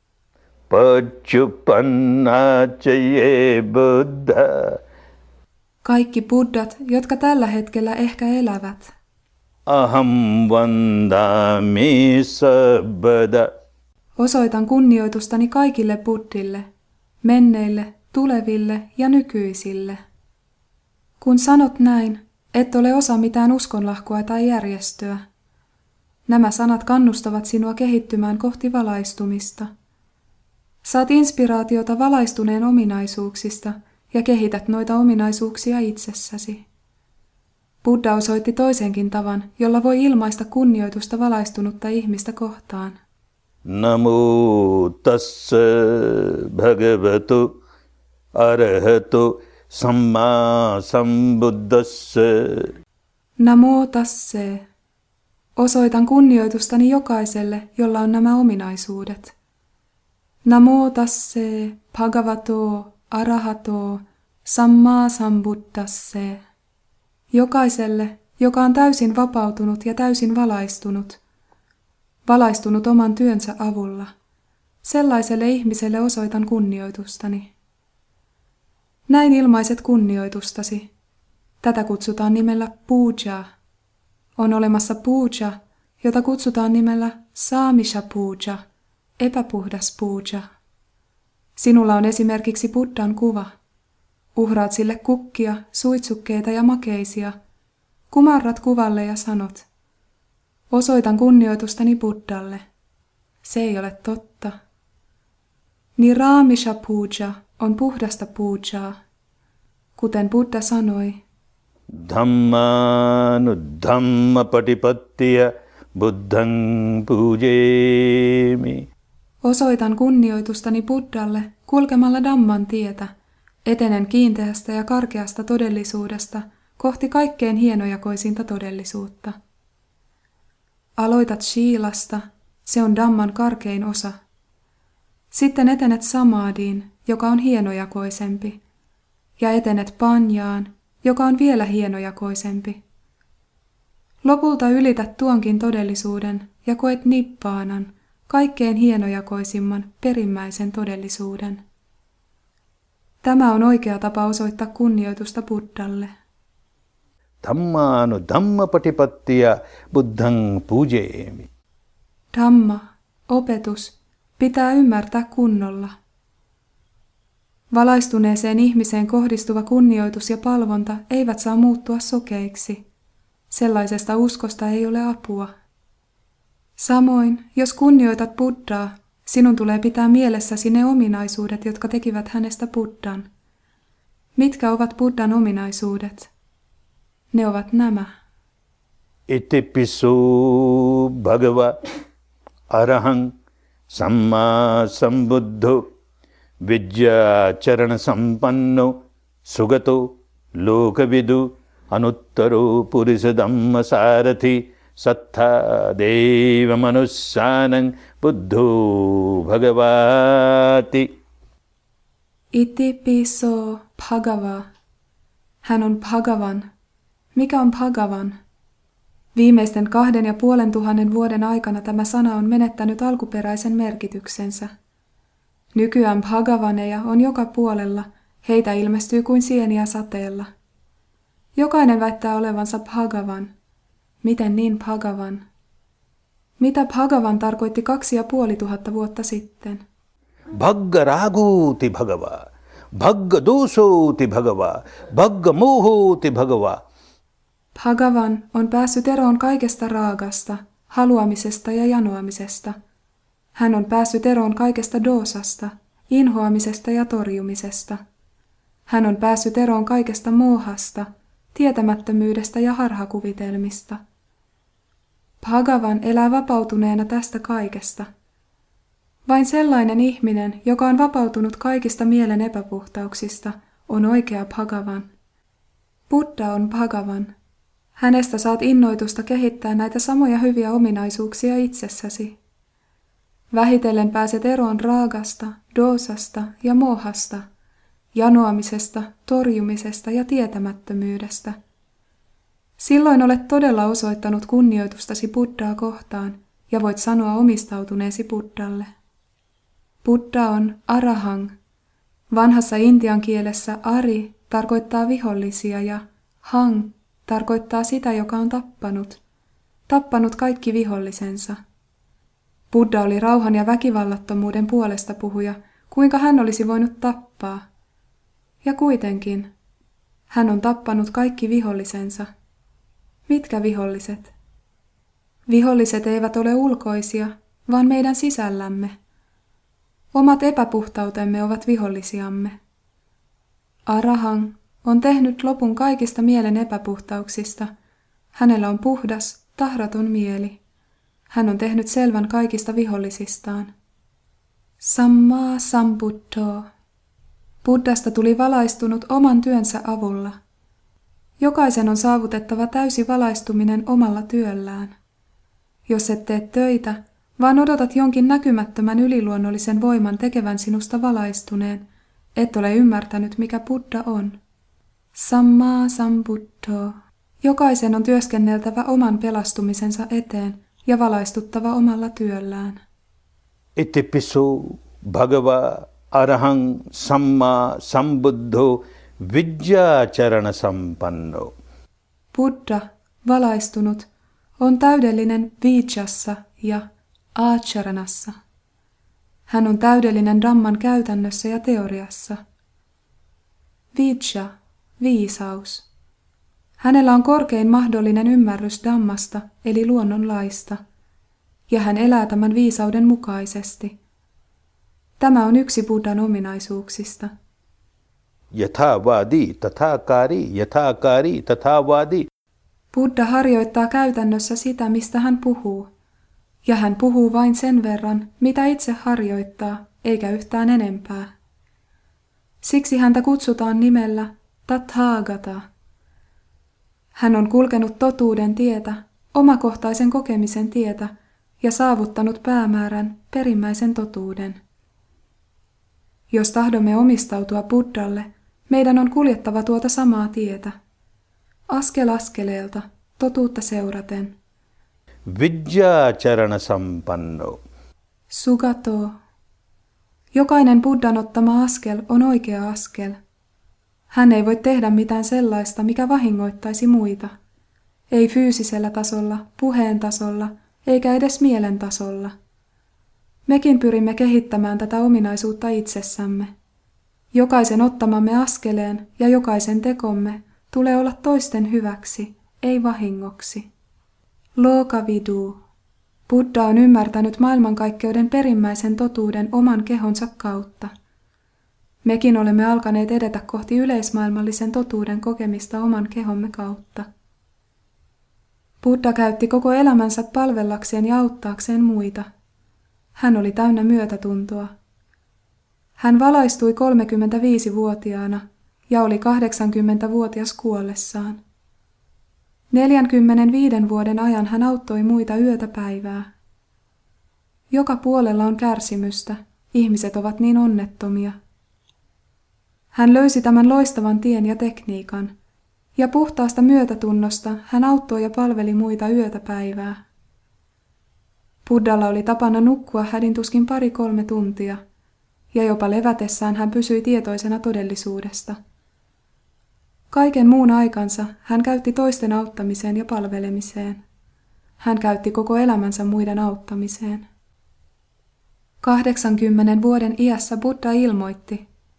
Pachupanna cha ye buddha. Kaikki buddhat, jotka tällä hetkellä ehkä elävät. Aham vandami sabada. Osoitan kunnioitustani kaikille buddhille, menneille, tuleville ja nykyisille. Kun sanot näin, et ole osa mitään uskonlahkoa tai järjestöä. Nämä sanat kannustavat sinua kehittymään kohti valaistumista. Saat inspiraatiota valaistuneen ominaisuuksista ja kehität noita ominaisuuksia itsessäsi. Buddha osoitti toisenkin tavan, jolla voi ilmaista kunnioitusta valaistunutta ihmistä kohtaan. Namo tassa bhagavatu arahatu samma sambuddhassa. Namo tasse. Osoitan kunnioitustani jokaiselle, jolla on nämä ominaisuudet. Namo tasse bhagavato arahato samma sambuddhasse. Jokaiselle, joka on täysin vapautunut ja täysin valaistunut oman työnsä avulla. Sellaiselle ihmiselle osoitan kunnioitustani. Näin ilmaiset kunnioitustasi. Tätä kutsutaan nimellä puja. On olemassa puja, jota kutsutaan nimellä saamisha puja, epäpuhdas puja. Sinulla on esimerkiksi Buddhan kuva. Uhraat sille kukkia, suitsukkeita ja makeisia. Kumarrat kuvalle ja sanot, osoitan kunnioitustani Buddhalle. Se ei ole totta. Niramisha puja on puhdasta pujaa. Kuten Buddha sanoi, Dhammanu dhamma patipattiya buddhang pujeemi. osoitan kunnioitustani Buddhalle kulkemalla Dhamman tietä. Etenen kiinteästä ja karkeasta todellisuudesta kohti kaikkein hienojakoisinta todellisuutta. Aloitat shiilasta, se on Dhamman karkein osa. Sitten etenet samadhiin, joka on hienojakoisempi, ja etenet panjaan, joka on vielä hienojakoisempi. Lopulta ylität tuonkin todellisuuden ja koet nibbaanan, kaikkein hienojakoisimman perimmäisen todellisuuden. Tämä on oikea tapa osoittaa kunnioitusta Buddhalle. Dhammanu dhamma patipattiya buddhang pujeemi. Dhamma, opetus, pitää ymmärtää kunnolla. Valaistuneeseen ihmiseen kohdistuva kunnioitus ja palvonta eivät saa muuttua sokeiksi. Sellaisesta uskosta ei ole apua. Samoin, jos kunnioitat Buddhaa, sinun tulee pitää mielessäsi ne ominaisuudet, jotka tekivät hänestä Buddhan. Mitkä ovat Buddhan ominaisuudet? Ne ovat nämä. Itipisu bhagava arahang samma sambuddho vidya charana sampanno sugato lokavidu anuttaro purisa dhamma sarathi sattha deva manussanang buddho bhagavati. Itipiso bhagava. Hän on Bhagavan. Mikä on Bhagavan? Viimeisten 2500 vuoden aikana tämä sana on menettänyt alkuperäisen merkityksensä. Nykyään Bhagavaneja on joka puolella, heitä ilmestyy kuin sieniä sateella. Jokainen väittää olevansa Bhagavan. Miten niin Bhagavan? Mitä Bhagavan tarkoitti 2500 vuotta sitten? Bhaggaraguti bhagava Bhagga dosoti bhagava, bhagga mohoti bhagava. Bhagavan on päässyt eroon kaikesta raagasta, haluamisesta ja janoamisesta. Hän on päässyt eroon kaikesta doosasta, inhoamisesta ja torjumisesta. Hän on päässyt eroon kaikesta mohasta, tietämättömyydestä ja harhakuvitelmista. Bhagavan elää vapautuneena tästä kaikesta. Vain sellainen ihminen, joka on vapautunut kaikista mielen epäpuhtauksista, on oikea Bhagavan. Buddha on Bhagavan. Hänestä saat innoitusta kehittää näitä samoja hyviä ominaisuuksia itsessäsi. Vähitellen pääset eroon raagasta, doosasta ja mohasta, janoamisesta, torjumisesta ja tietämättömyydestä. Silloin olet todella osoittanut kunnioitustasi Buddhaa kohtaan ja voit sanoa omistautuneesi Buddhalle. Buddha on Arahang. Vanhassa intian kielessä Ari tarkoittaa vihollisia ja Hang tarkoittaa sitä, joka on tappanut kaikki vihollisensa. Buddha oli rauhan ja väkivallattomuuden puolesta puhuja, kuinka hän olisi voinut tappaa. Ja kuitenkin, hän on tappanut kaikki vihollisensa. Mitkä viholliset? Viholliset eivät ole ulkoisia, vaan meidän sisällämme. Omat epäpuhtautemme ovat vihollisiamme. Arahang on tehnyt lopun kaikista mielen epäpuhtauksista. Hänellä on puhdas, tahraton mieli. Hän on tehnyt selvän kaikista vihollisistaan. Sammaa Sambuddho. Buddhasta tuli valaistunut oman työnsä avulla. Jokaisen on saavutettava täysi valaistuminen omalla työllään. Jos et tee töitä, vaan odotat jonkin näkymättömän yliluonnollisen voiman tekevän sinusta valaistuneen, et ole ymmärtänyt, mikä Buddha on. Sammaa Sambuddho. Jokaisen on työskenneltävä oman pelastumisensa eteen ja valaistuttava omalla työllään. Itipiso bhagava arahang samma sambuddho vidyacharana sampanno. Buddha, valaistunut, on täydellinen vijassa ja acharanassa. Hän on täydellinen Dhamman käytännössä ja teoriassa. Vijja, viisaus. Hänellä on korkein mahdollinen ymmärrys Dhammasta, eli luonnonlaista, ja hän elää tämän viisauden mukaisesti. Tämä on yksi Buddhan ominaisuuksista. Yathavadi tathakari, yathakari tathavadi. Buddha harjoittaa käytännössä sitä, mistä hän puhuu, ja hän puhuu vain sen verran, mitä itse harjoittaa, eikä yhtään enempää. Siksi häntä kutsutaan nimellä Tathagata. Hän on kulkenut totuuden tietä, omakohtaisen kokemisen tietä ja saavuttanut päämäärän, perimmäisen totuuden. Jos tahdomme omistautua Buddhalle, meidän on kuljettava tuota samaa tietä. Askel askeleelta, totuutta seuraten. Vidyacharana sampanno. Sugato. Jokainen Buddhan ottama askel on oikea askel. Hän ei voi tehdä mitään sellaista, mikä vahingoittaisi muita. Ei fyysisellä tasolla, puheen tasolla, eikä edes mielen tasolla. Mekin pyrimme kehittämään tätä ominaisuutta itsessämme. Jokaisen ottamamme askeleen ja jokaisen tekomme tulee olla toisten hyväksi, ei vahingoksi. Lokavidu. Buddha on ymmärtänyt maailmankaikkeuden perimmäisen totuuden oman kehonsa kautta. Mekin olemme alkaneet edetä kohti yleismaailmallisen totuuden kokemista oman kehomme kautta. Buddha käytti koko elämänsä palvellakseen ja auttaakseen muita. Hän oli täynnä myötätuntoa. Hän valaistui 35-vuotiaana ja oli 80-vuotias kuollessaan. 45 vuoden ajan hän auttoi muita yötä päivää. Joka puolella on kärsimystä, ihmiset ovat niin onnettomia. Hän löysi tämän loistavan tien ja tekniikan, ja puhtaasta myötätunnosta hän auttoi ja palveli muita yötä päivää. Buddhalla oli tapana nukkua hädintuskin 2-3 tuntia, ja jopa levätessään hän pysyi tietoisena todellisuudesta. Kaiken muun aikansa hän käytti toisten auttamiseen ja palvelemiseen. Hän käytti koko elämänsä muiden auttamiseen. 80 vuoden iässä Buddha ilmoitti,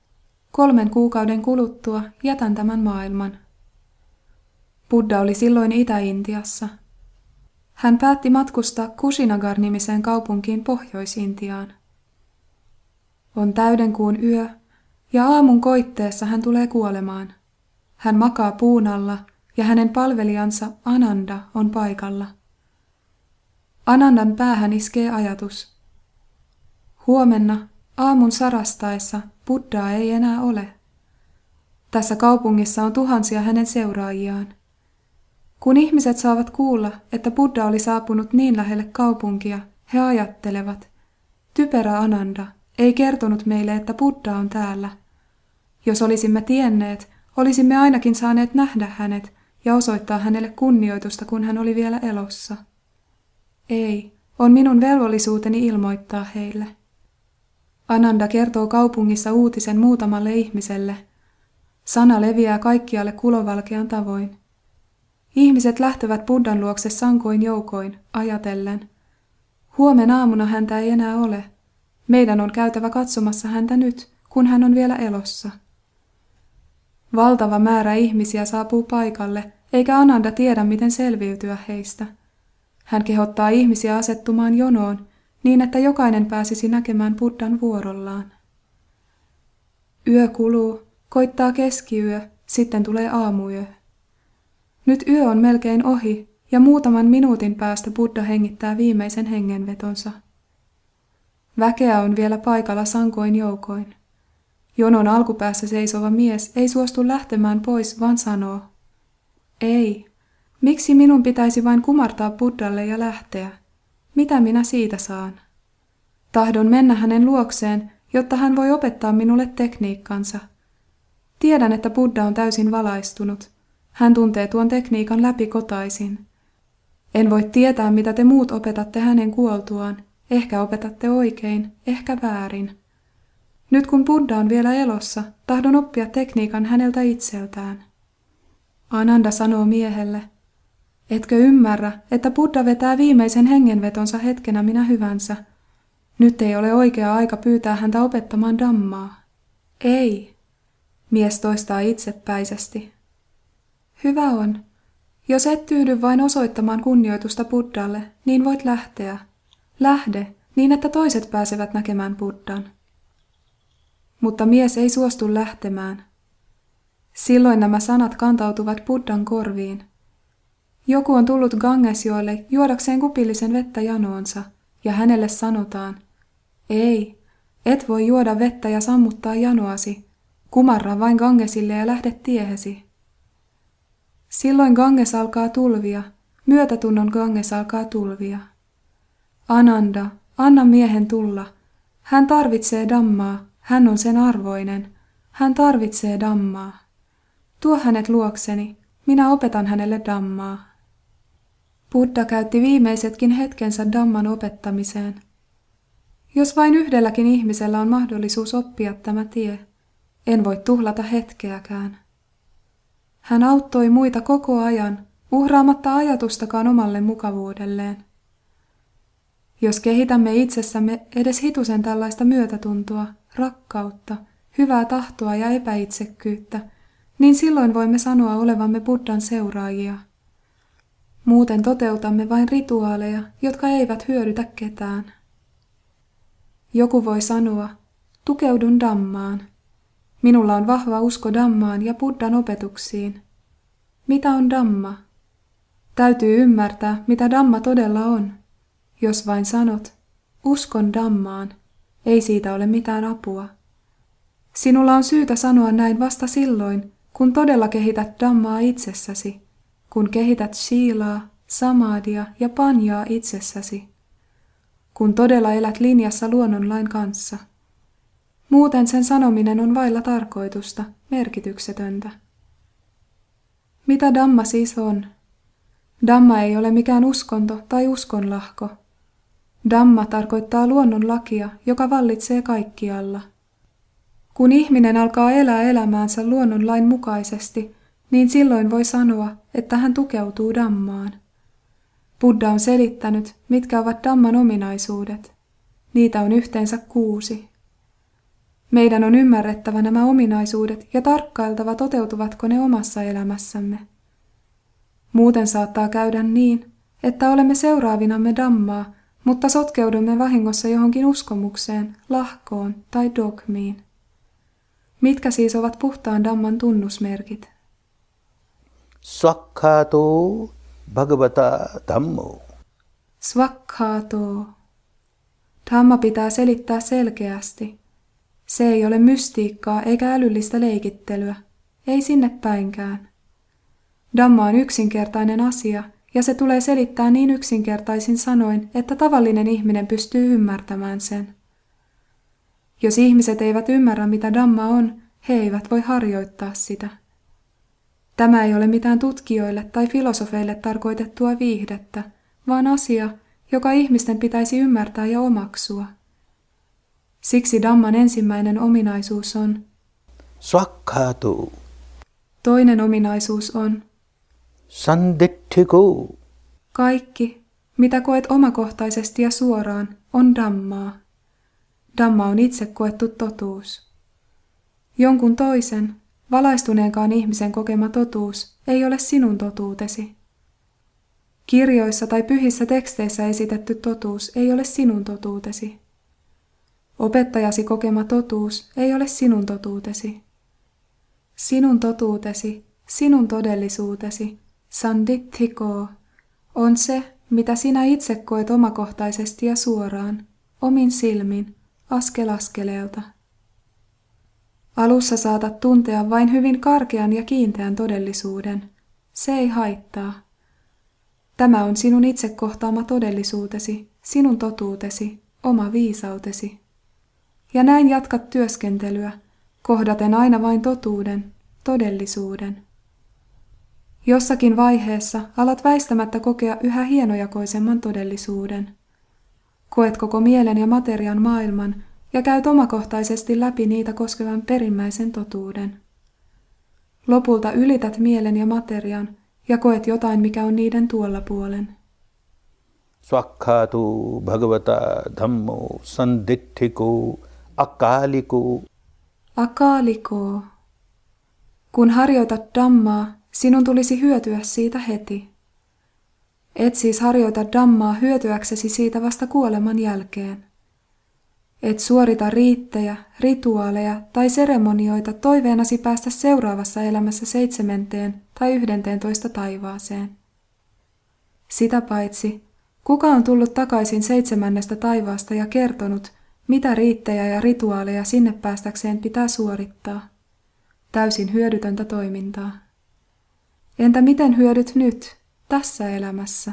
3 kuukauden kuluttua jätän tämän maailman. Buddha oli silloin Itä-Intiassa. Hän päätti matkustaa Kushinagar-nimiseen kaupunkiin Pohjois-Intiaan. On täydenkuun yö, ja aamun koitteessa hän tulee kuolemaan. Hän makaa puun alla, ja hänen palvelijansa Ananda on paikalla. Anandan päähän iskee ajatus. Huomenna aamun sarastaessa Buddhaa ei enää ole. Tässä kaupungissa on tuhansia hänen seuraajiaan. Kun ihmiset saavat kuulla, että Buddha oli saapunut niin lähelle kaupunkia, he ajattelevat, typerä Ananda ei kertonut meille, että Buddha on täällä. Jos olisimme tienneet, olisimme ainakin saaneet nähdä hänet ja osoittaa hänelle kunnioitusta, kun hän oli vielä elossa. Ei, on minun velvollisuuteni ilmoittaa heille. Ananda kertoo kaupungissa uutisen muutamalle ihmiselle. Sana leviää kaikkialle kulovalkean tavoin. Ihmiset lähtevät Buddhan luokse sankoin joukoin, ajatellen. Huomenna aamuna häntä ei enää ole. Meidän on käytävä katsomassa häntä nyt, kun hän on vielä elossa. Valtava määrä ihmisiä saapuu paikalle, eikä Ananda tiedä, miten selviytyä heistä. Hän kehottaa ihmisiä asettumaan jonoon, niin että jokainen pääsisi näkemään Buddhan vuorollaan. Yö kuluu, koittaa keskiyö, sitten tulee aamuyö. Nyt yö on melkein ohi, ja muutaman minuutin päästä Buddha hengittää viimeisen hengenvetonsa. Väkeä on vielä paikalla sankoin joukoin. Jonon alkupäässä seisova mies ei suostu lähtemään pois, vaan sanoo, ei, miksi minun pitäisi vain kumartaa Buddhalle ja lähteä? Mitä minä siitä saan? Tahdon mennä hänen luokseen, jotta hän voi opettaa minulle tekniikkansa. Tiedän, että Buddha on täysin valaistunut. Hän tuntee tuon tekniikan läpikotaisin. En voi tietää, mitä te muut opetatte hänen kuoltuaan. Ehkä opetatte oikein, ehkä väärin. Nyt kun Buddha on vielä elossa, tahdon oppia tekniikan häneltä itseltään. Ananda sanoo miehelle, etkö ymmärrä, että Buddha vetää viimeisen hengenvetonsa hetkenä minä hyvänsä. Nyt ei ole oikea aika pyytää häntä opettamaan dhammaa. Ei, mies toistaa itsepäisesti. Hyvä on. Jos et tyydy vain osoittamaan kunnioitusta Buddhalle, niin voit lähteä. Lähde, niin että toiset pääsevät näkemään Buddhan. Mutta mies ei suostu lähtemään. Silloin nämä sanat kantautuvat Buddhan korviin. Joku on tullut Gangesjoelle juodakseen kupillisen vettä janoonsa, ja hänelle sanotaan, ei, et voi juoda vettä ja sammuttaa janoasi. Kumarra vain Gangesille ja lähde tiehesi. Silloin Ganges alkaa tulvia, myötätunnon Ganges alkaa tulvia. Ananda, anna miehen tulla. Hän tarvitsee dhammaa, hän on sen arvoinen. Hän tarvitsee dhammaa. Tuo hänet luokseni, minä opetan hänelle dhammaa. Buddha käytti viimeisetkin hetkensä dhamman opettamiseen. Jos vain yhdelläkin ihmisellä on mahdollisuus oppia tämä tie, en voi tuhlata hetkeäkään. Hän auttoi muita koko ajan, uhraamatta ajatustakaan omalle mukavuudelleen. Jos kehitämme itsessämme edes hitusen tällaista myötätuntoa, rakkautta, hyvää tahtoa ja epäitsekkyyttä, niin silloin voimme sanoa olevamme Buddhan seuraajia. Muuten toteutamme vain rituaaleja, jotka eivät hyödytä ketään. Joku voi sanoa, tukeudun dhammaan. Minulla on vahva usko dhammaan ja Buddhan opetuksiin. Mitä on dhamma? Täytyy ymmärtää, mitä dhamma todella on. Jos vain sanot, uskon dhammaan, ei siitä ole mitään apua. Sinulla on syytä sanoa näin vasta silloin, kun todella kehität dhammaa itsessäsi, kun kehität shiilaa, samadhia ja panjaa itsessäsi, kun todella elät linjassa luonnonlain kanssa. Muuten sen sanominen on vailla tarkoitusta, merkityksetöntä. Mitä dhamma siis on? Dhamma ei ole mikään uskonto tai uskonlahko. Dhamma tarkoittaa luonnonlakia, joka vallitsee kaikkialla. Kun ihminen alkaa elää elämäänsä luonnonlain mukaisesti, niin silloin voi sanoa, että hän tukeutuu dhammaan. Buddha on selittänyt, mitkä ovat dhamman ominaisuudet. Niitä on yhteensä 6. Meidän on ymmärrettävä nämä ominaisuudet ja tarkkailtava, toteutuvatko ne omassa elämässämme. Muuten saattaa käydä niin, että olemme seuraavinamme Dhammaa, mutta sotkeudumme vahingossa johonkin uskomukseen, lahkoon tai dogmiin. Mitkä siis ovat puhtaan Dhamman tunnusmerkit? Swakkhato bhagavata dhammo. Swakkhato. Dhamma pitää selittää selkeästi. Se ei ole mystiikkaa eikä älyllistä leikittelyä, ei sinne päinkään. Dhamma on yksinkertainen asia, ja se tulee selittää niin yksinkertaisin sanoin, että tavallinen ihminen pystyy ymmärtämään sen. Jos ihmiset eivät ymmärrä, mitä Dhamma on, he eivät voi harjoittaa sitä. Tämä ei ole mitään tutkijoille tai filosofeille tarkoitettua viihdettä, vaan asia, joka ihmisten pitäisi ymmärtää ja omaksua. Siksi Dhamman ensimmäinen ominaisuus on Swakkhato. Toinen ominaisuus on Sanditthiko. Kaikki, mitä koet omakohtaisesti ja suoraan, on Dhammaa. Dhamma on itse koettu totuus. Jonkun toisen, valaistuneenkaan ihmisen kokema totuus ei ole sinun totuutesi. Kirjoissa tai pyhissä teksteissä esitetty totuus ei ole sinun totuutesi. Opettajasi kokema totuus ei ole sinun totuutesi. Sinun totuutesi, sinun todellisuutesi, sanditthiko, on se, mitä sinä itse koet omakohtaisesti ja suoraan, omin silmin, askel askeleelta. Alussa saatat tuntea vain hyvin karkean ja kiinteän todellisuuden. Se ei haittaa. Tämä on sinun itse kohtaama todellisuutesi, sinun totuutesi, oma viisautesi. Ja näin jatkat työskentelyä, kohdaten aina vain totuuden, todellisuuden. Jossakin vaiheessa alat väistämättä kokea yhä hienojakoisemman todellisuuden. Koet koko mielen ja materian maailman ja käyt omakohtaisesti läpi niitä koskevan perimmäisen totuuden. Lopulta ylität mielen ja materian ja koet jotain, mikä on niiden tuolla puolen. Swakkhato bhagavata dhammo sanditthiko akaliko. Akaliko. Kun harjoitat Dhammaa, sinun tulisi hyötyä siitä heti. Et siis harjoita Dhammaa hyötyäksesi siitä vasta kuoleman jälkeen. Et suorita riittejä, rituaaleja tai seremonioita toiveenasi päästä seuraavassa elämässä 7. tai 11 taivaaseen. Sitä paitsi, kuka on tullut takaisin 7. taivaasta ja kertonut, mitä riittejä ja rituaaleja sinne päästäkseen pitää suorittaa? Täysin hyödytöntä toimintaa. Entä miten hyödyt nyt, tässä elämässä?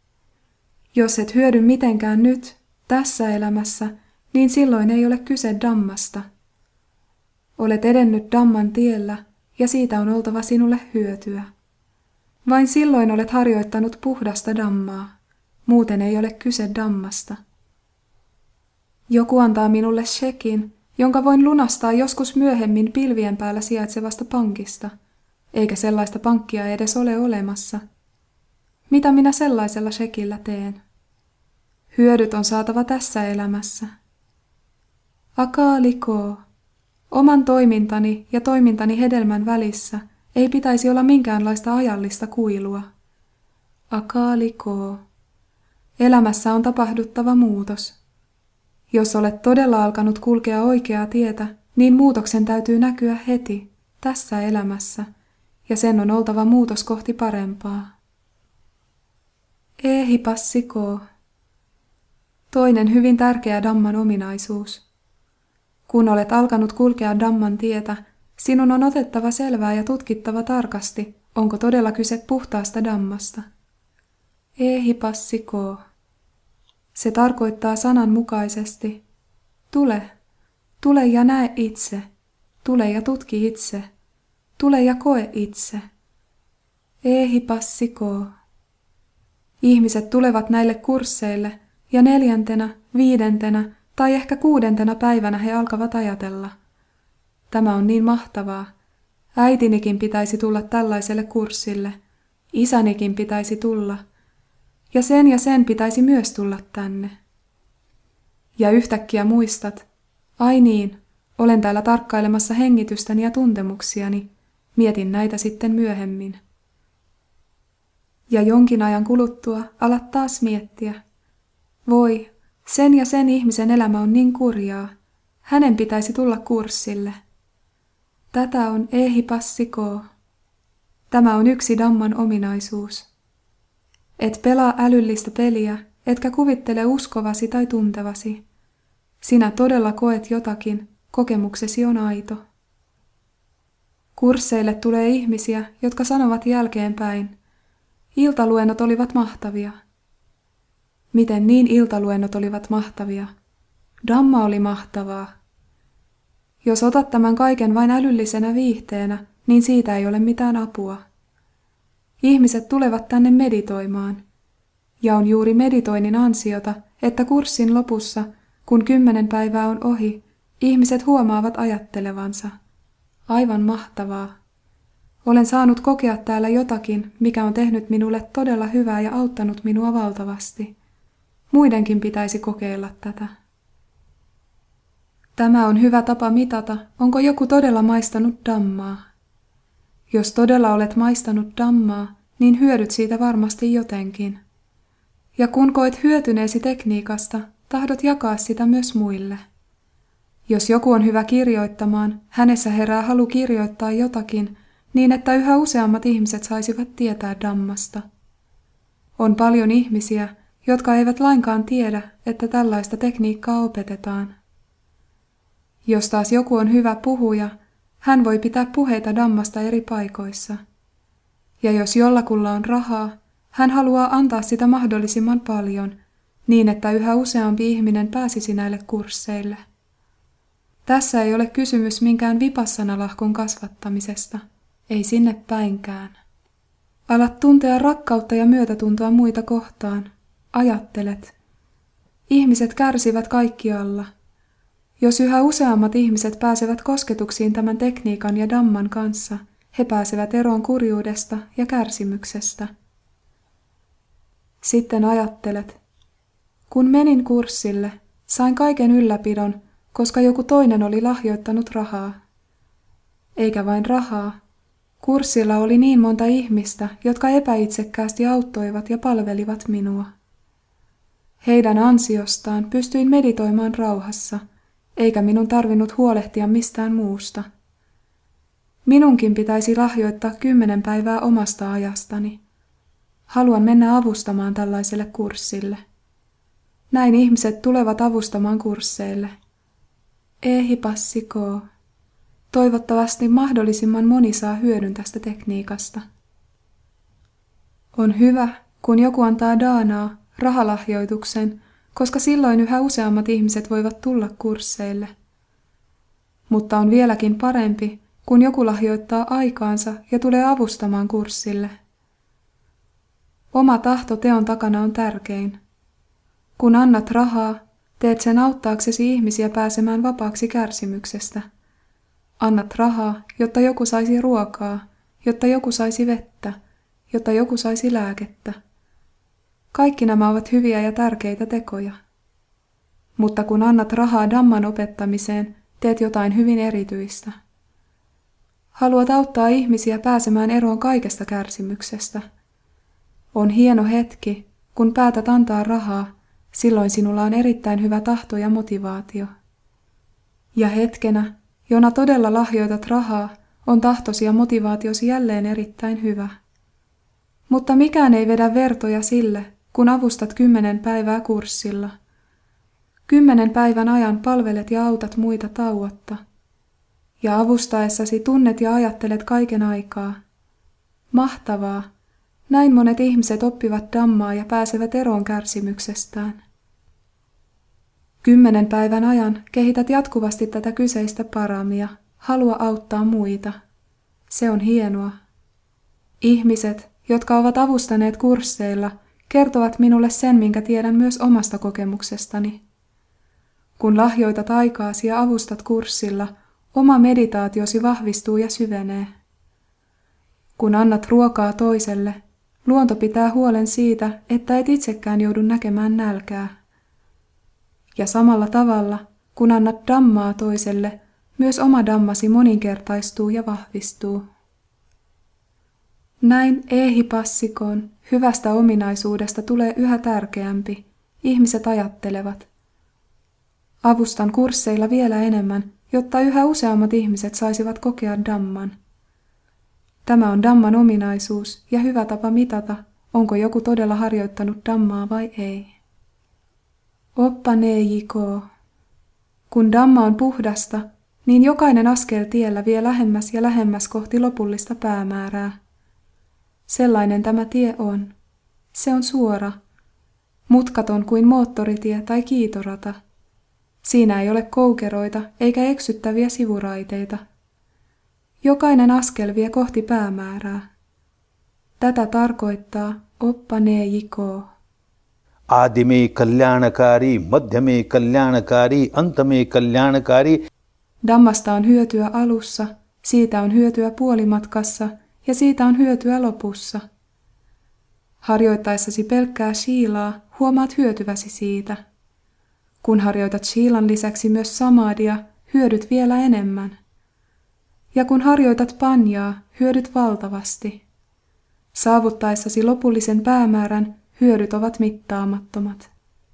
Jos et hyödy mitenkään nyt, tässä elämässä, niin silloin ei ole kyse Dhammasta. Olet edennyt Dhamman tiellä, ja siitä on oltava sinulle hyötyä. Vain silloin olet harjoittanut puhdasta Dhammaa, muuten ei ole kyse Dhammasta. Joku antaa minulle shekin, jonka voin lunastaa joskus myöhemmin pilvien päällä sijaitsevasta pankista, eikä sellaista pankkia edes ole olemassa. Mitä minä sellaisella shekillä teen? Hyödyt on saatava tässä elämässä. Akaliko. Oman toimintani ja toimintani hedelmän välissä ei pitäisi olla minkäänlaista ajallista kuilua. Akaliko. Elämässä on tapahduttava muutos. Jos olet todella alkanut kulkea oikeaa tietä, niin muutoksen täytyy näkyä heti, tässä elämässä, ja sen on oltava muutos kohti parempaa. Ehipassiko. Toinen hyvin tärkeä Dhamman ominaisuus. Kun olet alkanut kulkea Dhamman tietä, sinun on otettava selvää ja tutkittava tarkasti, onko todella kyse puhtaasta Dhammasta. Ehipassiko. Se tarkoittaa sananmukaisesti, tule ja näe itse, tule ja tutki itse, tule ja koe itse. Ehipassiko. Ihmiset tulevat näille kursseille ja 4., 5. tai ehkä 6. päivänä he alkavat ajatella. Tämä on niin mahtavaa. Äitinikin pitäisi tulla tällaiselle kurssille. Isänikin pitäisi tulla. Ja sen pitäisi myös tulla tänne. Ja yhtäkkiä muistat, ai niin, Olen täällä tarkkailemassa hengitystäni ja tuntemuksiani. Mietin näitä sitten myöhemmin. Ja jonkin ajan kuluttua alat taas miettiä. Voi, sen ja sen ihmisen elämä on niin kurjaa. Hänen pitäisi tulla kurssille. Tätä on ehipassiko. Tämä on yksi Dhamman ominaisuus. Et pelaa älyllistä peliä, etkä kuvittele uskovasi tai tuntevasi. Sinä todella koet jotakin, kokemuksesi on aito. Kursseille tulee ihmisiä, jotka sanovat jälkeenpäin, iltaluennot olivat mahtavia. Miten niin iltaluennot olivat mahtavia? Dhamma oli mahtavaa. Jos otat tämän kaiken vain älyllisenä viihteenä, niin siitä ei ole mitään apua. Ihmiset tulevat tänne meditoimaan. Ja on juuri meditoinnin ansiota, että kurssin lopussa, kun 10 päivää on ohi, ihmiset huomaavat ajattelevansa. Aivan mahtavaa. Olen saanut kokea täällä jotakin, mikä on tehnyt minulle todella hyvää ja auttanut minua valtavasti. Muidenkin pitäisi kokeilla tätä. Tämä on hyvä tapa mitata, onko joku todella maistanut Dhammaa. Jos todella olet maistanut Dhammaa, niin hyödyt siitä varmasti jotenkin. Ja kun koet hyötyneesi tekniikasta, tahdot jakaa sitä myös muille. Jos joku on hyvä kirjoittamaan, hänessä herää halu kirjoittaa jotakin, niin että yhä useammat ihmiset saisivat tietää Dhammasta. On paljon ihmisiä, jotka eivät lainkaan tiedä, että tällaista tekniikkaa opetetaan. Jos taas joku on hyvä puhuja, hän voi pitää puheita Dhammasta eri paikoissa. Ja jos jollakulla on rahaa, hän haluaa antaa sitä mahdollisimman paljon, niin että yhä useampi ihminen pääsisi näille kursseille. Tässä ei ole kysymys minkään vipassanalahkon kasvattamisesta, ei sinne päinkään. Alat tuntea rakkautta ja myötätuntoa muita kohtaan. Ajattelet. Ihmiset kärsivät kaikkialla. Jos yhä useammat ihmiset pääsevät kosketuksiin tämän tekniikan ja Dhamman kanssa, he pääsevät eroon kurjuudesta ja kärsimyksestä. Sitten ajattelet. Kun menin kurssille, sain kaiken ylläpidon, koska joku toinen oli lahjoittanut rahaa. Eikä vain rahaa. Kurssilla oli niin monta ihmistä, jotka epäitsekkäästi auttoivat ja palvelivat minua. Heidän ansiostaan pystyin meditoimaan rauhassa, eikä minun tarvinnut huolehtia mistään muusta. Minunkin pitäisi lahjoittaa 10 päivää omasta ajastani. Haluan mennä avustamaan tällaiselle kurssille. Näin ihmiset tulevat avustamaan kursseille. Ehipassiko. Toivottavasti mahdollisimman moni saa hyödyn tästä tekniikasta. On hyvä, kun joku antaa daanaa, rahalahjoituksen, koska silloin yhä useammat ihmiset voivat tulla kursseille. Mutta on vieläkin parempi, kun joku lahjoittaa aikaansa ja tulee avustamaan kurssille. Oma tahto teon takana on tärkein. Kun annat rahaa, teet sen auttaaksesi ihmisiä pääsemään vapaaksi kärsimyksestä. Annat rahaa, jotta joku saisi ruokaa, jotta joku saisi vettä, jotta joku saisi lääkettä. Kaikki nämä ovat hyviä ja tärkeitä tekoja. Mutta kun annat rahaa Dhamman opettamiseen, teet jotain hyvin erityistä. Haluat auttaa ihmisiä pääsemään eroon kaikesta kärsimyksestä. On hieno hetki, kun päätät antaa rahaa, silloin sinulla on erittäin hyvä tahto ja motivaatio. Ja hetkenä, jona todella lahjoitat rahaa, on tahtosi ja motivaatiosi jälleen erittäin hyvä. Mutta mikään ei vedä vertoja sille, kun avustat 10 päivää kurssilla. 10 päivän ajan palvelet ja autat muita tauotta. Ja avustaessasi tunnet ja ajattelet kaiken aikaa. Mahtavaa! Näin monet ihmiset oppivat Dhammaa ja pääsevät eroon kärsimyksestään. 10 päivän ajan kehität jatkuvasti tätä kyseistä paramia, halua auttaa muita. Se on hienoa. Ihmiset, jotka ovat avustaneet kursseilla, kertovat minulle sen, minkä tiedän myös omasta kokemuksestani. Kun lahjoitat aikaasi ja avustat kurssilla, oma meditaatiosi vahvistuu ja syvenee. Kun annat ruokaa toiselle, luonto pitää huolen siitä, että et itsekään joudu näkemään nälkää. Ja samalla tavalla, kun annat Dhammaa toiselle, myös oma dhammasi moninkertaistuu ja vahvistuu. Näin eehipassikon hyvästä ominaisuudesta tulee yhä tärkeämpi, ihmiset ajattelevat. Avustan kursseilla vielä enemmän, jotta yhä useammat ihmiset saisivat kokea dhamman. Tämä on dhamman ominaisuus ja hyvä tapa mitata, onko joku todella harjoittanut dhammaa vai ei. Oppanejiko. Kun dhamma on puhdasta, niin jokainen askel tiellä vie lähemmäs ja lähemmäs kohti lopullista päämäärää. Sellainen tämä tie on. Se on suora, mutkaton kuin moottoritie tai kiitorata. Siinä ei ole koukeroita eikä eksyttäviä sivuraiteita. Jokainen askel vie kohti päämäärää. Tätä tarkoittaa oppanejiko. आदि कल्याणकारी, मध्य में कल्याणकारी, अंत में कल्याणकारी. Dhammasta on hyötyä alussa, siitä on hyötyä puolimatkassa ja siitä on hyötyä lopussa. Harjoittaessasi pelkkää shiilaa huomaat hyötyväsi siitä. Kun harjoitat shiilan lisäksi myös samadhia, hyödyt vielä enemmän. Ja kun harjoitat panjaa, hyödyt valtavasti. Saavuttaessasi lopullisen päämäärän, hyödyt ovat mittaamattomat.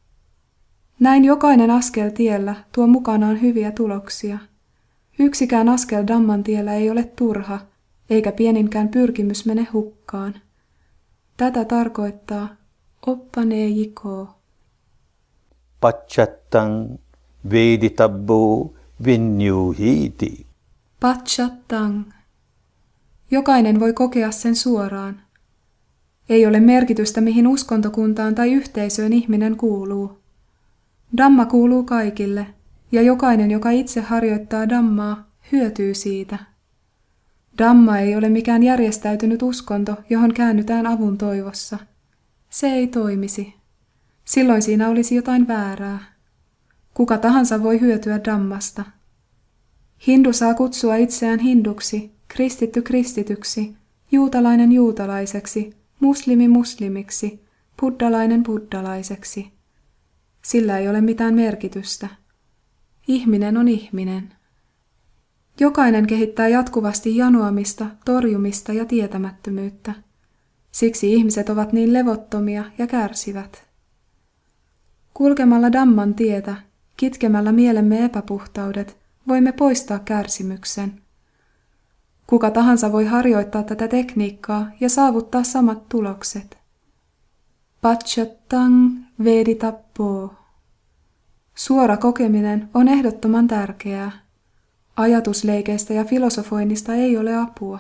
Näin jokainen askel tiellä tuo mukanaan hyviä tuloksia. Yksikään askel dhamman tiellä ei ole turha, eikä pieninkään pyrkimys mene hukkaan. Tätä tarkoittaa oppanejiko. Pachattang veditabbo vinyuhiti. Pachattang. Jokainen voi kokea sen suoraan. Ei ole merkitystä, mihin uskontokuntaan tai yhteisöön ihminen kuuluu. Dhamma kuuluu kaikille, ja jokainen, joka itse harjoittaa dhammaa, hyötyy siitä. Dhamma ei ole mikään järjestäytynyt uskonto, johon käännytään avun toivossa. Se ei toimisi. Silloin siinä olisi jotain väärää. Kuka tahansa voi hyötyä dhammasta. Hindu saa kutsua itseään hinduksi, kristitty kristityksi, juutalainen juutalaiseksi, muslimi muslimiksi, buddhalainen buddhalaiseksi. Sillä ei ole mitään merkitystä. Ihminen on ihminen. Jokainen kehittää jatkuvasti janoamista, torjumista ja tietämättömyyttä. Siksi ihmiset ovat niin levottomia ja kärsivät. Kulkemalla dhamman tietä, kitkemällä mielemme epäpuhtaudet, voimme poistaa kärsimyksen. Kuka tahansa voi harjoittaa tätä tekniikkaa ja saavuttaa samat tulokset. Pachattang veditappo. Suora kokeminen on ehdottoman tärkeää. Ajatusleikeistä ja filosofoinnista ei ole apua.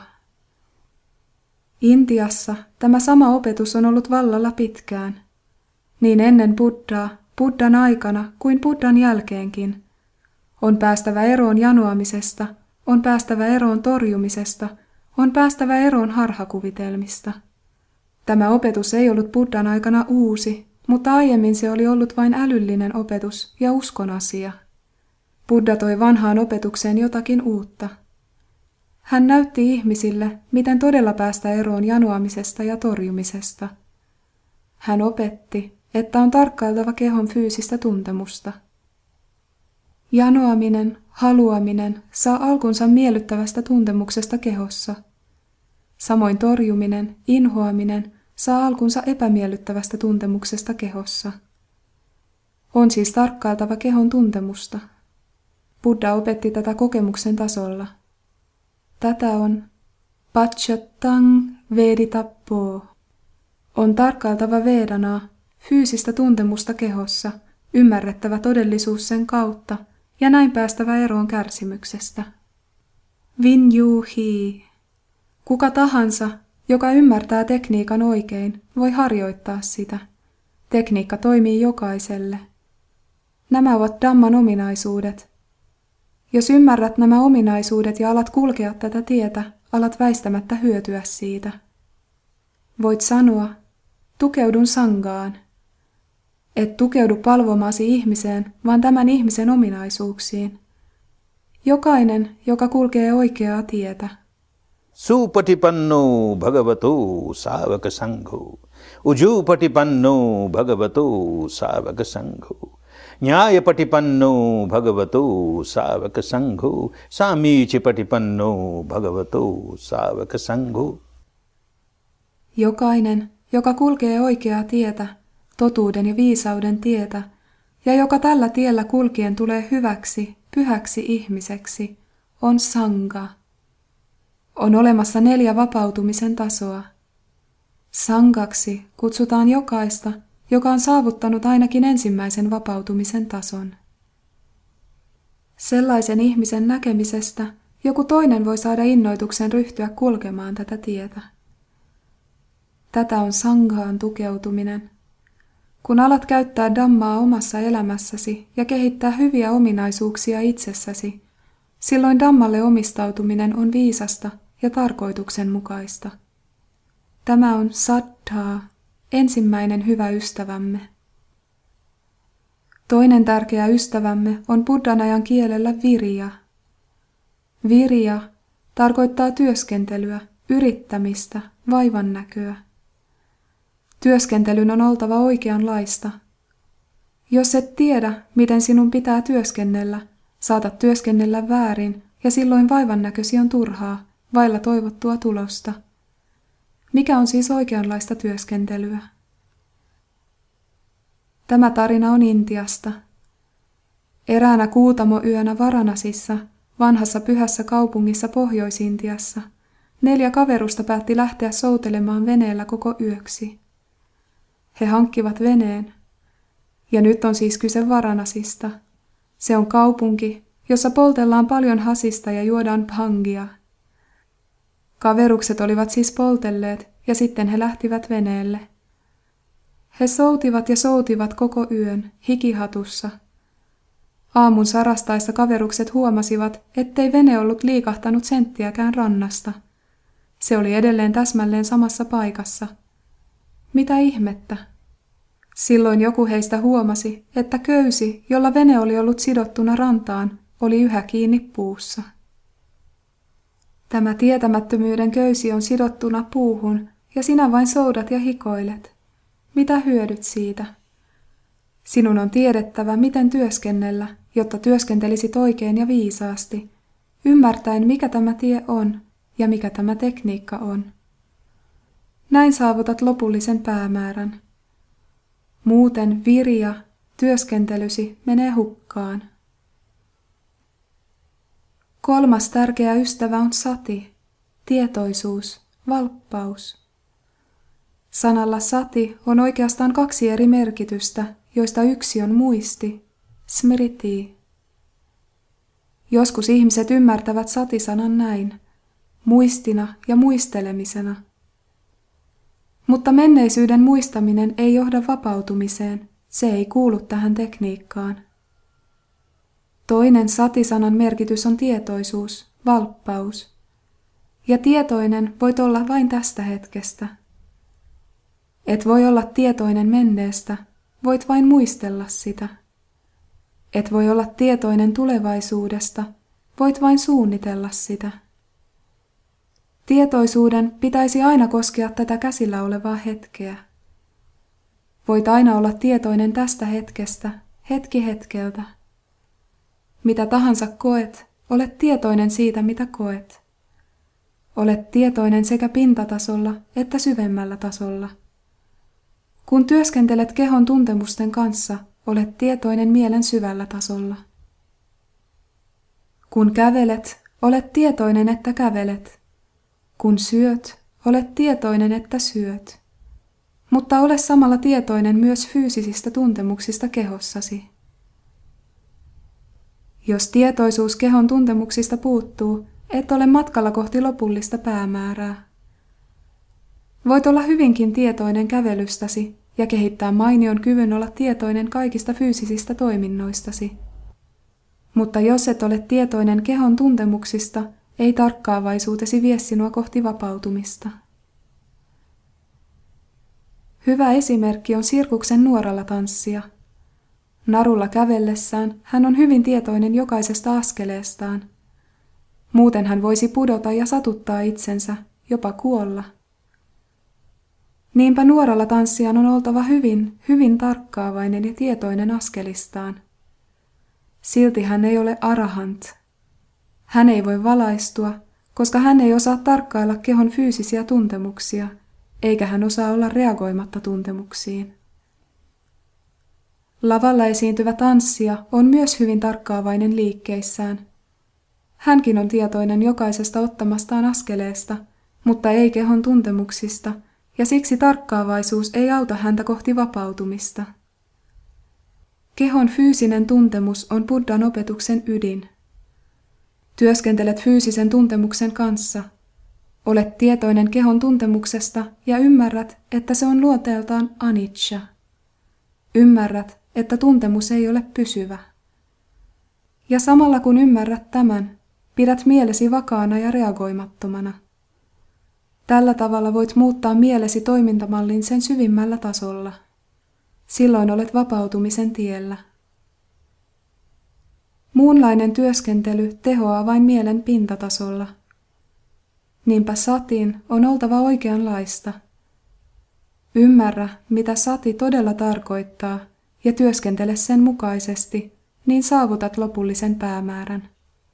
Intiassa tämä sama opetus on ollut vallalla pitkään. Niin ennen Buddhaa, Buddhan aikana kuin Buddhan jälkeenkin. On päästävä eroon janoamisesta, on päästävä eroon torjumisesta, on päästävä eroon harhakuvitelmista. Tämä opetus ei ollut Buddhan aikana uusi, mutta aiemmin se oli ollut vain älyllinen opetus ja uskon asia. Buddha toi vanhaan opetukseen jotakin uutta. Hän näytti ihmisille, miten todella päästä eroon janoamisesta ja torjumisesta. Hän opetti, että on tarkkailtava kehon fyysistä tuntemusta. Janoaminen, haluaminen saa alkunsa miellyttävästä tuntemuksesta kehossa. Samoin torjuminen, inhoaminen saa alkunsa epämiellyttävästä tuntemuksesta kehossa. On siis tarkkailtava kehon tuntemusta. Buddha opetti tätä kokemuksen tasolla. Tätä on Pachattang veditappo. On tarkkailtava vedanaa, fyysistä tuntemusta kehossa, ymmärrettävä todellisuus sen kautta ja näin päästävä eroon kärsimyksestä. Vinyuhi. Kuka tahansa, joka ymmärtää tekniikan oikein, voi harjoittaa sitä. Tekniikka toimii jokaiselle. Nämä ovat dhamman ominaisuudet. Jos ymmärrät nämä ominaisuudet ja alat kulkea tätä tietä, alat väistämättä hyötyä siitä. Voit sanoa, tukeudun sangaan. Et tukeudu palvomaasi ihmiseen, vaan tämän ihmisen ominaisuuksiin. Jokainen, joka kulkee oikeaa tietä. Supatipanno bhagavato savaka sangho. Ujupatipanno bhagavato savaka sangho. Nyaya patipanno bhagavato savaka sangho. Samichi patipanno bhagavato savaka sangho. Jokainen, joka kulkee oikeaa tietä, totuuden ja viisauden tietä, ja joka tällä tiellä kulkien tulee hyväksi, pyhäksi ihmiseksi, on sangha. On olemassa 4 vapautumisen tasoa. Sanghaksi kutsutaan jokaista, joka on saavuttanut ainakin ensimmäisen vapautumisen tason. Sellaisen ihmisen näkemisestä joku toinen voi saada innoituksen ryhtyä kulkemaan tätä tietä. Tätä on sanghaan tukeutuminen. Kun alat käyttää dhammaa omassa elämässäsi ja kehittää hyviä ominaisuuksia itsessäsi, silloin dhammalle omistautuminen on viisasta ja tarkoituksenmukaista. Tämä on saddhaa, ensimmäinen hyvä ystävämme. Toinen tärkeä ystävämme on Buddhan ajan kielellä virya. Virya tarkoittaa työskentelyä, yrittämistä, vaivannäköä. Työskentelyn on oltava oikeanlaista. Jos et tiedä, miten sinun pitää työskennellä, saatat työskennellä väärin ja silloin vaivannäkösi on turhaa, vailla toivottua tulosta. Mikä on siis oikeanlaista työskentelyä? Tämä tarina on Intiasta. Eräänä Kuutamoyönä Varanasissa, vanhassa pyhässä kaupungissa Pohjois-Intiassa, 4 kaverusta päätti lähteä soutelemaan veneellä koko yöksi. He hankkivat veneen. Ja nyt on siis kyse Varanasista. Se on kaupunki, jossa poltellaan paljon hasista ja juodaan bhangia. Kaverukset olivat siis poltelleet ja sitten he lähtivät veneelle. He soutivat koko yön, hikihatussa. Aamun sarastaessa kaverukset huomasivat, ettei vene ollut liikahtanut senttiäkään rannasta. Se oli edelleen täsmälleen samassa paikassa. Mitä ihmettä? Silloin joku heistä huomasi, että köysi, jolla vene oli ollut sidottuna rantaan, oli yhä kiinni puussa. Tämä tietämättömyyden köysi on sidottuna puuhun, ja sinä vain soudat ja hikoilet. Mitä hyödyt siitä? Sinun on tiedettävä, miten työskennellä, jotta työskentelisit oikein ja viisaasti, ymmärtäen mikä tämä tie on ja mikä tämä tekniikka on. Näin saavutat lopullisen päämäärän. Muuten virya, työskentelysi, menee hukkaan. 3. tärkeä ystävä on sati, tietoisuus, valppaus. Sanalla sati on oikeastaan 2 eri merkitystä, joista yksi on muisti, smriti. Joskus ihmiset ymmärtävät sati-sanan näin, muistina ja muistelemisena. Mutta menneisyyden muistaminen ei johda vapautumiseen, se ei kuulu tähän tekniikkaan. Toinen sati-sanan merkitys on tietoisuus, valppaus. Ja tietoinen voit olla vain tästä hetkestä. Et voi olla tietoinen menneestä, voit vain muistella sitä. Et voi olla tietoinen tulevaisuudesta, voit vain suunnitella sitä. Tietoisuuden pitäisi aina koskea tätä käsillä olevaa hetkeä. Voit aina olla tietoinen tästä hetkestä, hetki hetkeltä. Mitä tahansa koet, olet tietoinen siitä, mitä koet. Olet tietoinen sekä pintatasolla että syvemmällä tasolla. Kun työskentelet kehon tuntemusten kanssa, olet tietoinen mielen syvällä tasolla. Kun kävelet, olet tietoinen, että kävelet. Kun syöt, olet tietoinen, että syöt. Mutta ole samalla tietoinen myös fyysisistä tuntemuksista kehossasi. Jos tietoisuus kehon tuntemuksista puuttuu, et ole matkalla kohti lopullista päämäärää. Voit olla hyvinkin tietoinen kävelystäsi ja kehittää mainion kyvyn olla tietoinen kaikista fyysisistä toiminnoistasi. Mutta jos et ole tietoinen kehon tuntemuksista, ei tarkkaavaisuutesi vie sinua kohti vapautumista. Hyvä esimerkki on sirkuksen nuoralla tanssija. Narulla kävellessään hän on hyvin tietoinen jokaisesta askeleestaan. Muuten hän voisi pudota ja satuttaa itsensä, jopa kuolla. Niinpä nuoralla tanssijan on oltava hyvin tarkkaavainen ja tietoinen askelistaan, Silti hän ei ole arahant. Hän ei voi valaistua, koska hän ei osaa tarkkailla kehon fyysisiä tuntemuksia, eikä hän osaa olla reagoimatta tuntemuksiin. Lavalla esiintyvä tanssija on myös hyvin tarkkaavainen liikkeissään. Hänkin on tietoinen jokaisesta ottamastaan askeleesta, mutta ei kehon tuntemuksista, ja siksi tarkkaavaisuus ei auta häntä kohti vapautumista. Kehon fyysinen tuntemus on Buddhan opetuksen ydin. Työskentelet fyysisen tuntemuksen kanssa. Olet tietoinen kehon tuntemuksesta ja ymmärrät, että se on luonteeltaan anicca. Ymmärrät, että tuntemus ei ole pysyvä. Ja samalla kun ymmärrät tämän, pidät mielesi vakaana ja reagoimattomana. Tällä tavalla voit muuttaa mielesi toimintamallin sen syvimmällä tasolla. Silloin olet vapautumisen tiellä. Muunlainen työskentely tehoaa vain mielen pintatasolla. Niinpä satin on oltava oikeanlaista. Ymmärrä, mitä sati todella tarkoittaa, ja työskentele sen mukaisesti, niin saavutat lopullisen päämäärän.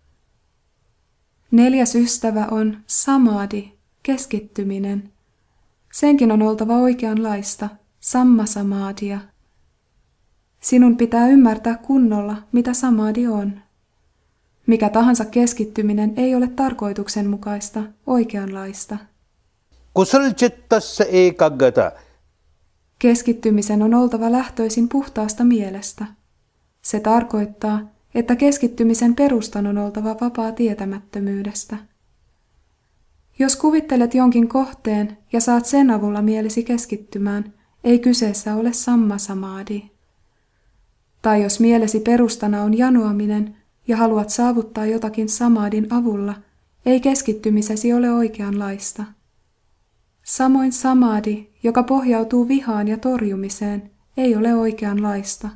4. ystävä on samadhi, keskittyminen. Senkin on oltava oikeanlaista, sammasamadhia. Sinun pitää ymmärtää kunnolla, mitä samadhi on. Mikä tahansa keskittyminen ei ole tarkoituksenmukaista, oikeanlaista. Kusalchittassa ekaggata. Keskittymisen on oltava lähtöisin puhtaasta mielestä. Se tarkoittaa, että keskittymisen perustan on oltava vapaa tietämättömyydestä. Jos kuvittelet jonkin kohteen ja saat sen avulla mielesi keskittymään, ei kyseessä ole sammasamadhi. Tai jos mielesi perustana on janoaminen ja haluat saavuttaa jotakin samadhin avulla, ei keskittymisesi ole oikeanlaista. Samoin samadhi, joka pohjautuu vihaan ja torjumiseen, ei ole oikeanlaista.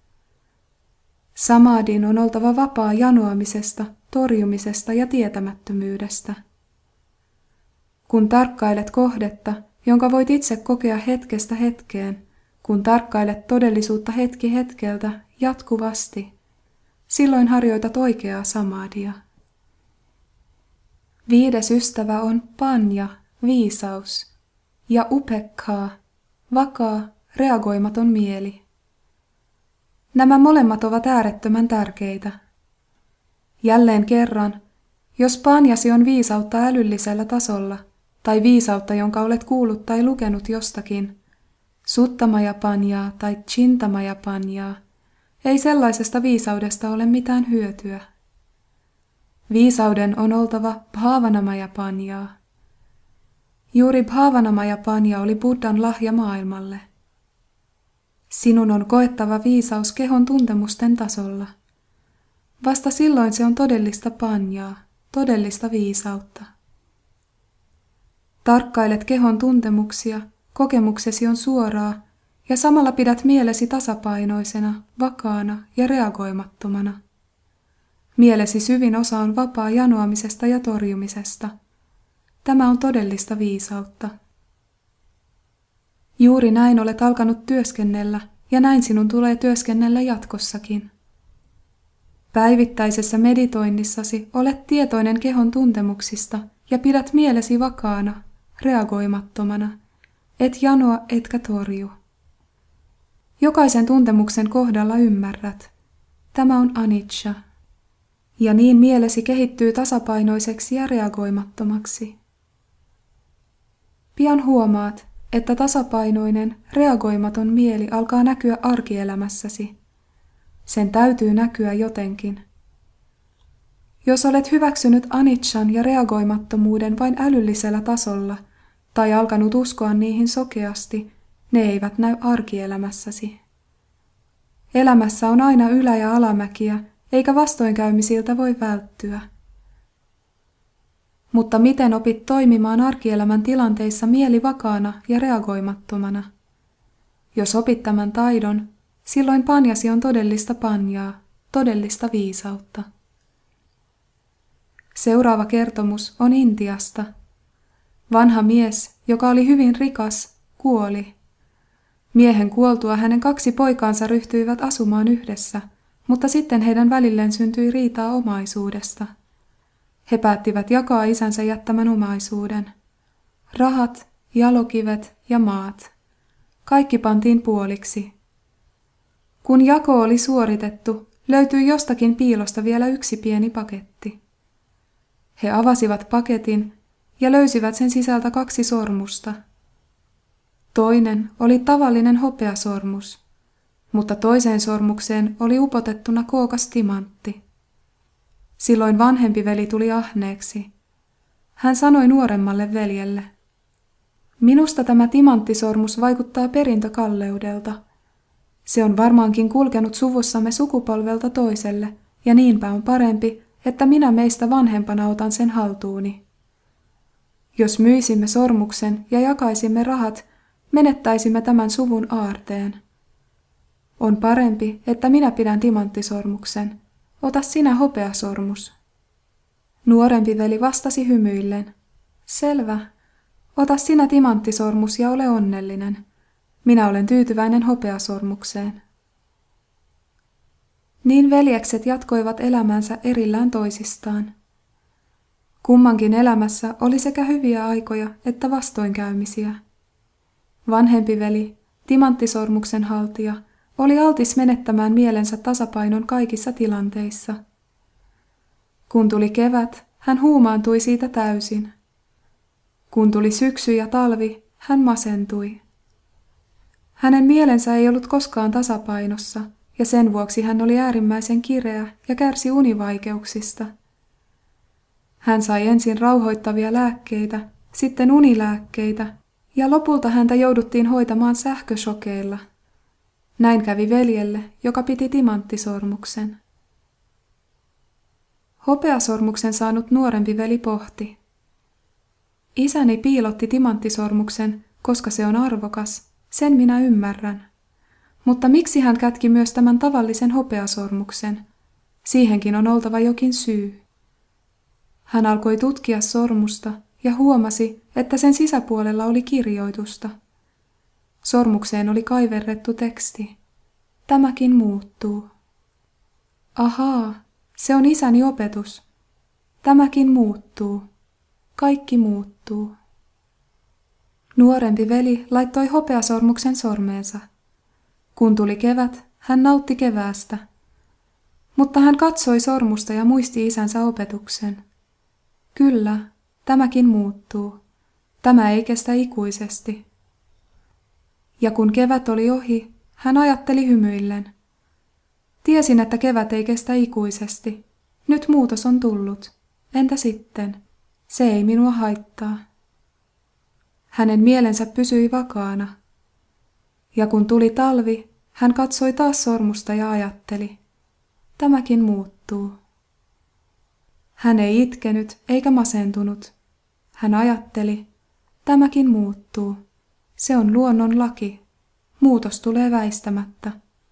Samadhin on oltava vapaa janoamisesta, torjumisesta ja tietämättömyydestä. Kun tarkkailet kohdetta, jonka voit itse kokea hetkestä hetkeen, kun tarkkailet todellisuutta hetki hetkeltä jatkuvasti, silloin harjoitat oikeaa samadhia. 5. ystävä on panya, viisaus, ja upekkaa, vakaa, reagoimaton mieli. Nämä molemmat ovat äärettömän tärkeitä. Jälleen kerran, jos panjasi on viisautta älyllisellä tasolla, tai viisautta, jonka olet kuullut tai lukenut jostakin, suttamaya panjaa tai chintamaya panjaa, ei sellaisesta viisaudesta ole mitään hyötyä. Viisauden on oltava bhavanamaya panjaa. Juuri bhavanamaya panja oli Buddhan lahja maailmalle. Sinun on koettava viisaus kehon tuntemusten tasolla. Vasta silloin se on todellista panjaa, todellista viisautta. Tarkkailet kehon tuntemuksia, kokemuksesi on suoraa, ja samalla pidät mielesi tasapainoisena, vakaana ja reagoimattomana. Mielesi syvin osa on vapaa janoamisesta ja torjumisesta. Tämä on todellista viisautta. Juuri näin olet alkanut työskennellä, ja näin sinun tulee työskennellä jatkossakin. Päivittäisessä meditoinnissasi olet tietoinen kehon tuntemuksista ja pidät mielesi vakaana, reagoimattomana, et janoa etkä torju. Jokaisen tuntemuksen kohdalla ymmärrät. Tämä on anicca. Ja niin mielesi kehittyy tasapainoiseksi ja reagoimattomaksi. Pian huomaat, että tasapainoinen, reagoimaton mieli alkaa näkyä arkielämässäsi. Sen täytyy näkyä jotenkin. Jos olet hyväksynyt aniccan ja reagoimattomuuden vain älyllisellä tasolla tai alkanut uskoa niihin sokeasti, ne eivät näy arkielämässäsi. Elämässä on aina ylä- ja alamäkiä, eikä vastoinkäymisiltä voi välttyä. Mutta miten opit toimimaan arkielämän tilanteissa mieli vakaana ja reagoimattomana? Jos opit tämän taidon, silloin panjasi on todellista panjaa, todellista viisautta. Seuraava kertomus on Intiasta. Vanha mies, joka oli hyvin rikas, kuoli. Miehen kuoltua hänen 2 poikaansa ryhtyivät asumaan yhdessä, mutta sitten heidän välilleen syntyi riitaa omaisuudesta. He päättivät jakaa isänsä jättämän omaisuuden. Rahat, jalokivet ja maat. Kaikki pantiin puoliksi. Kun jako oli suoritettu, löytyi jostakin piilosta vielä yksi pieni paketti. He avasivat paketin ja löysivät sen sisältä 2 sormusta. Toinen oli tavallinen hopeasormus, mutta toiseen sormukseen oli upotettuna kookas timantti. Silloin vanhempi veli tuli ahneeksi. Hän sanoi nuoremmalle veljelle: "Minusta tämä timanttisormus vaikuttaa perintökalleudelta. Se on varmaankin kulkenut suvussamme sukupolvelta toiselle, ja niinpä on parempi, että minä meistä vanhempana otan sen haltuuni. Jos myisimme sormuksen ja jakaisimme rahat, menettäisimme tämän suvun aarteen. On parempi, että minä pidän timanttisormuksen. Ota sinä hopeasormus." Nuorempi veli vastasi hymyillen: "Selvä. Ota sinä timanttisormus ja ole onnellinen. Minä olen tyytyväinen hopeasormukseen." Niin veljekset jatkoivat elämänsä erillään toisistaan. Kummankin elämässä oli sekä hyviä aikoja että vastoinkäymisiä. Vanhempi veli, timanttisormuksen haltija, oli altis menettämään mielensä tasapainon kaikissa tilanteissa. Kun tuli kevät, hän huumaantui siitä täysin. Kun tuli syksy ja talvi, hän masentui. Hänen mielensä ei ollut koskaan tasapainossa, ja sen vuoksi hän oli äärimmäisen kireä ja kärsi univaikeuksista. Hän sai ensin rauhoittavia lääkkeitä, sitten unilääkkeitä, ja lopulta häntä jouduttiin hoitamaan sähköshokeilla. Näin kävi veljelle, joka piti timanttisormuksen. Hopeasormuksen saanut nuorempi veli pohti: "Isäni piilotti timanttisormuksen, koska se on arvokas, sen minä ymmärrän. Mutta miksi hän kätki myös tämän tavallisen hopeasormuksen? Siihenkin on oltava jokin syy." Hän alkoi tutkia sormusta ja huomasi, että sen sisäpuolella oli kirjoitusta. Sormukseen oli kaiverrettu teksti: "Tämäkin muuttuu." Ahaa, se on isäni opetus. Tämäkin muuttuu. Kaikki muuttuu. Nuorempi veli laittoi hopeasormuksen sormeensa. Kun tuli kevät, hän nautti keväästä. Mutta hän katsoi sormusta ja muisti isänsä opetuksen. Kyllä, tämäkin muuttuu. Tämä ei kestä ikuisesti. Ja kun kevät oli ohi, hän ajatteli hymyillen: "Tiesin, että kevät ei kestä ikuisesti. Nyt muutos on tullut. Entä sitten? Se ei minua haittaa." Hänen mielensä pysyi vakaana. Ja kun tuli talvi, hän katsoi taas sormusta ja ajatteli: "Tämäkin muuttuu." Hän ei itkenyt eikä masentunut. Hän ajatteli: "Tämäkin muuttuu. Se on luonnon laki. Muutos tulee väistämättä."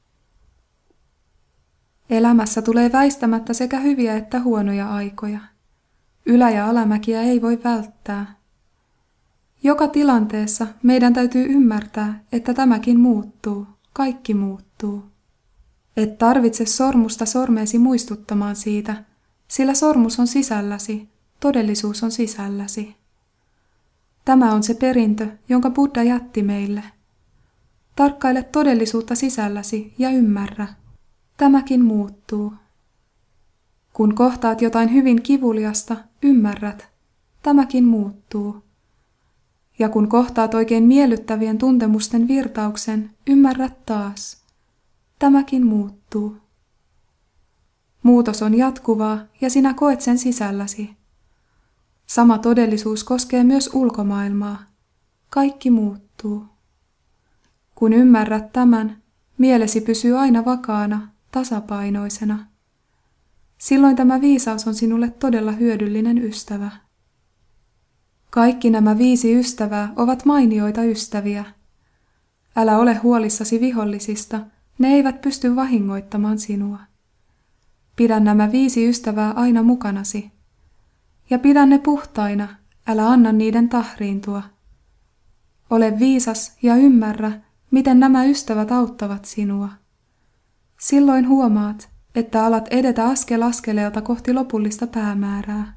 Elämässä tulee väistämättä sekä hyviä että huonoja aikoja. Ylä- ja alamäkiä ei voi välttää. Joka tilanteessa meidän täytyy ymmärtää, että tämäkin muuttuu, kaikki muuttuu. Et tarvitse sormusta sormeesi muistuttamaan siitä, sillä sormus on sisälläsi, todellisuus on sisälläsi. Tämä on se perintö, jonka Buddha jätti meille. Tarkkaile todellisuutta sisälläsi ja ymmärrä. Tämäkin muuttuu. Kun kohtaat jotain hyvin kivuliasta, ymmärrät. Tämäkin muuttuu. Ja kun kohtaat oikein miellyttävien tuntemusten virtauksen, ymmärrät taas. Tämäkin muuttuu. Muutos on jatkuvaa ja sinä koet sen sisälläsi. Sama todellisuus koskee myös ulkomaailmaa. Kaikki muuttuu. Kun ymmärrät tämän, mielesi pysyy aina vakaana, tasapainoisena. Silloin tämä viisaus on sinulle todella hyödyllinen ystävä. Kaikki nämä 5 ystävää ovat mainioita ystäviä. Älä ole huolissasi vihollisista, ne eivät pysty vahingoittamaan sinua. Pidä nämä 5 ystävää aina mukanasi. Ja pidä ne puhtaina, älä anna niiden tahriintua. Ole viisas ja ymmärrä, miten nämä ystävät auttavat sinua. Silloin huomaat, että alat edetä askel askeleelta kohti lopullista päämäärää.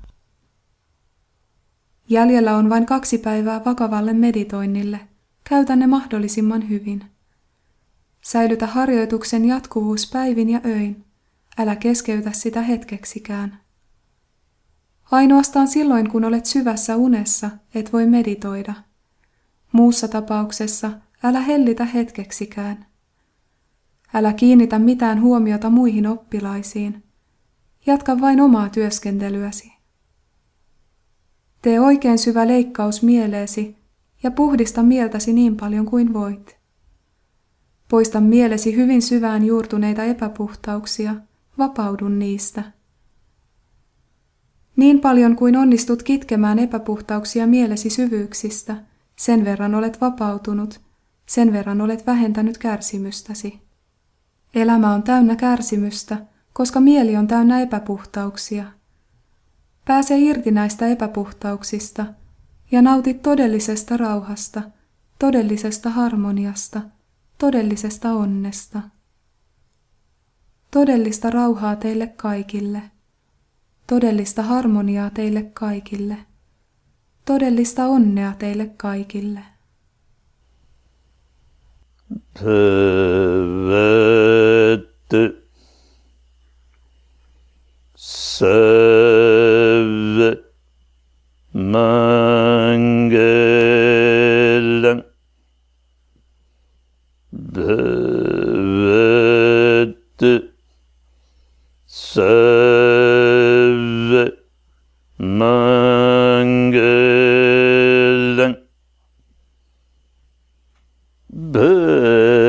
Jäljellä on vain 2 päivää vakavalle meditoinnille. Käytä ne mahdollisimman hyvin. Säilytä harjoituksen jatkuvuus päivin ja öin. Älä keskeytä sitä hetkeksikään. Ainoastaan silloin, kun olet syvässä unessa, et voi meditoida. Muussa tapauksessa älä hellitä hetkeksikään. Älä kiinnitä mitään huomiota muihin oppilaisiin. Jatka vain omaa työskentelyäsi. Tee oikein syvä leikkaus mieleesi ja puhdista mieltäsi niin paljon kuin voit. Poista mielesi hyvin syvään juurtuneita epäpuhtauksia, vapaudu niistä. Niin paljon kuin onnistut kitkemään epäpuhtauksia mielesi syvyyksistä, sen verran olet vapautunut, sen verran olet vähentänyt kärsimystäsi. Elämä on täynnä kärsimystä, koska mieli on täynnä epäpuhtauksia. Pääse irti näistä epäpuhtauksista ja nauti todellisesta rauhasta, todellisesta harmoniasta, todellisesta onnesta. Todellista rauhaa teille kaikille. Todellista harmoniaa teille kaikille. Todellista onnea teille kaikille. Bhavat Sarva Mangalam Bhavat Sarva Mangalam Bhavat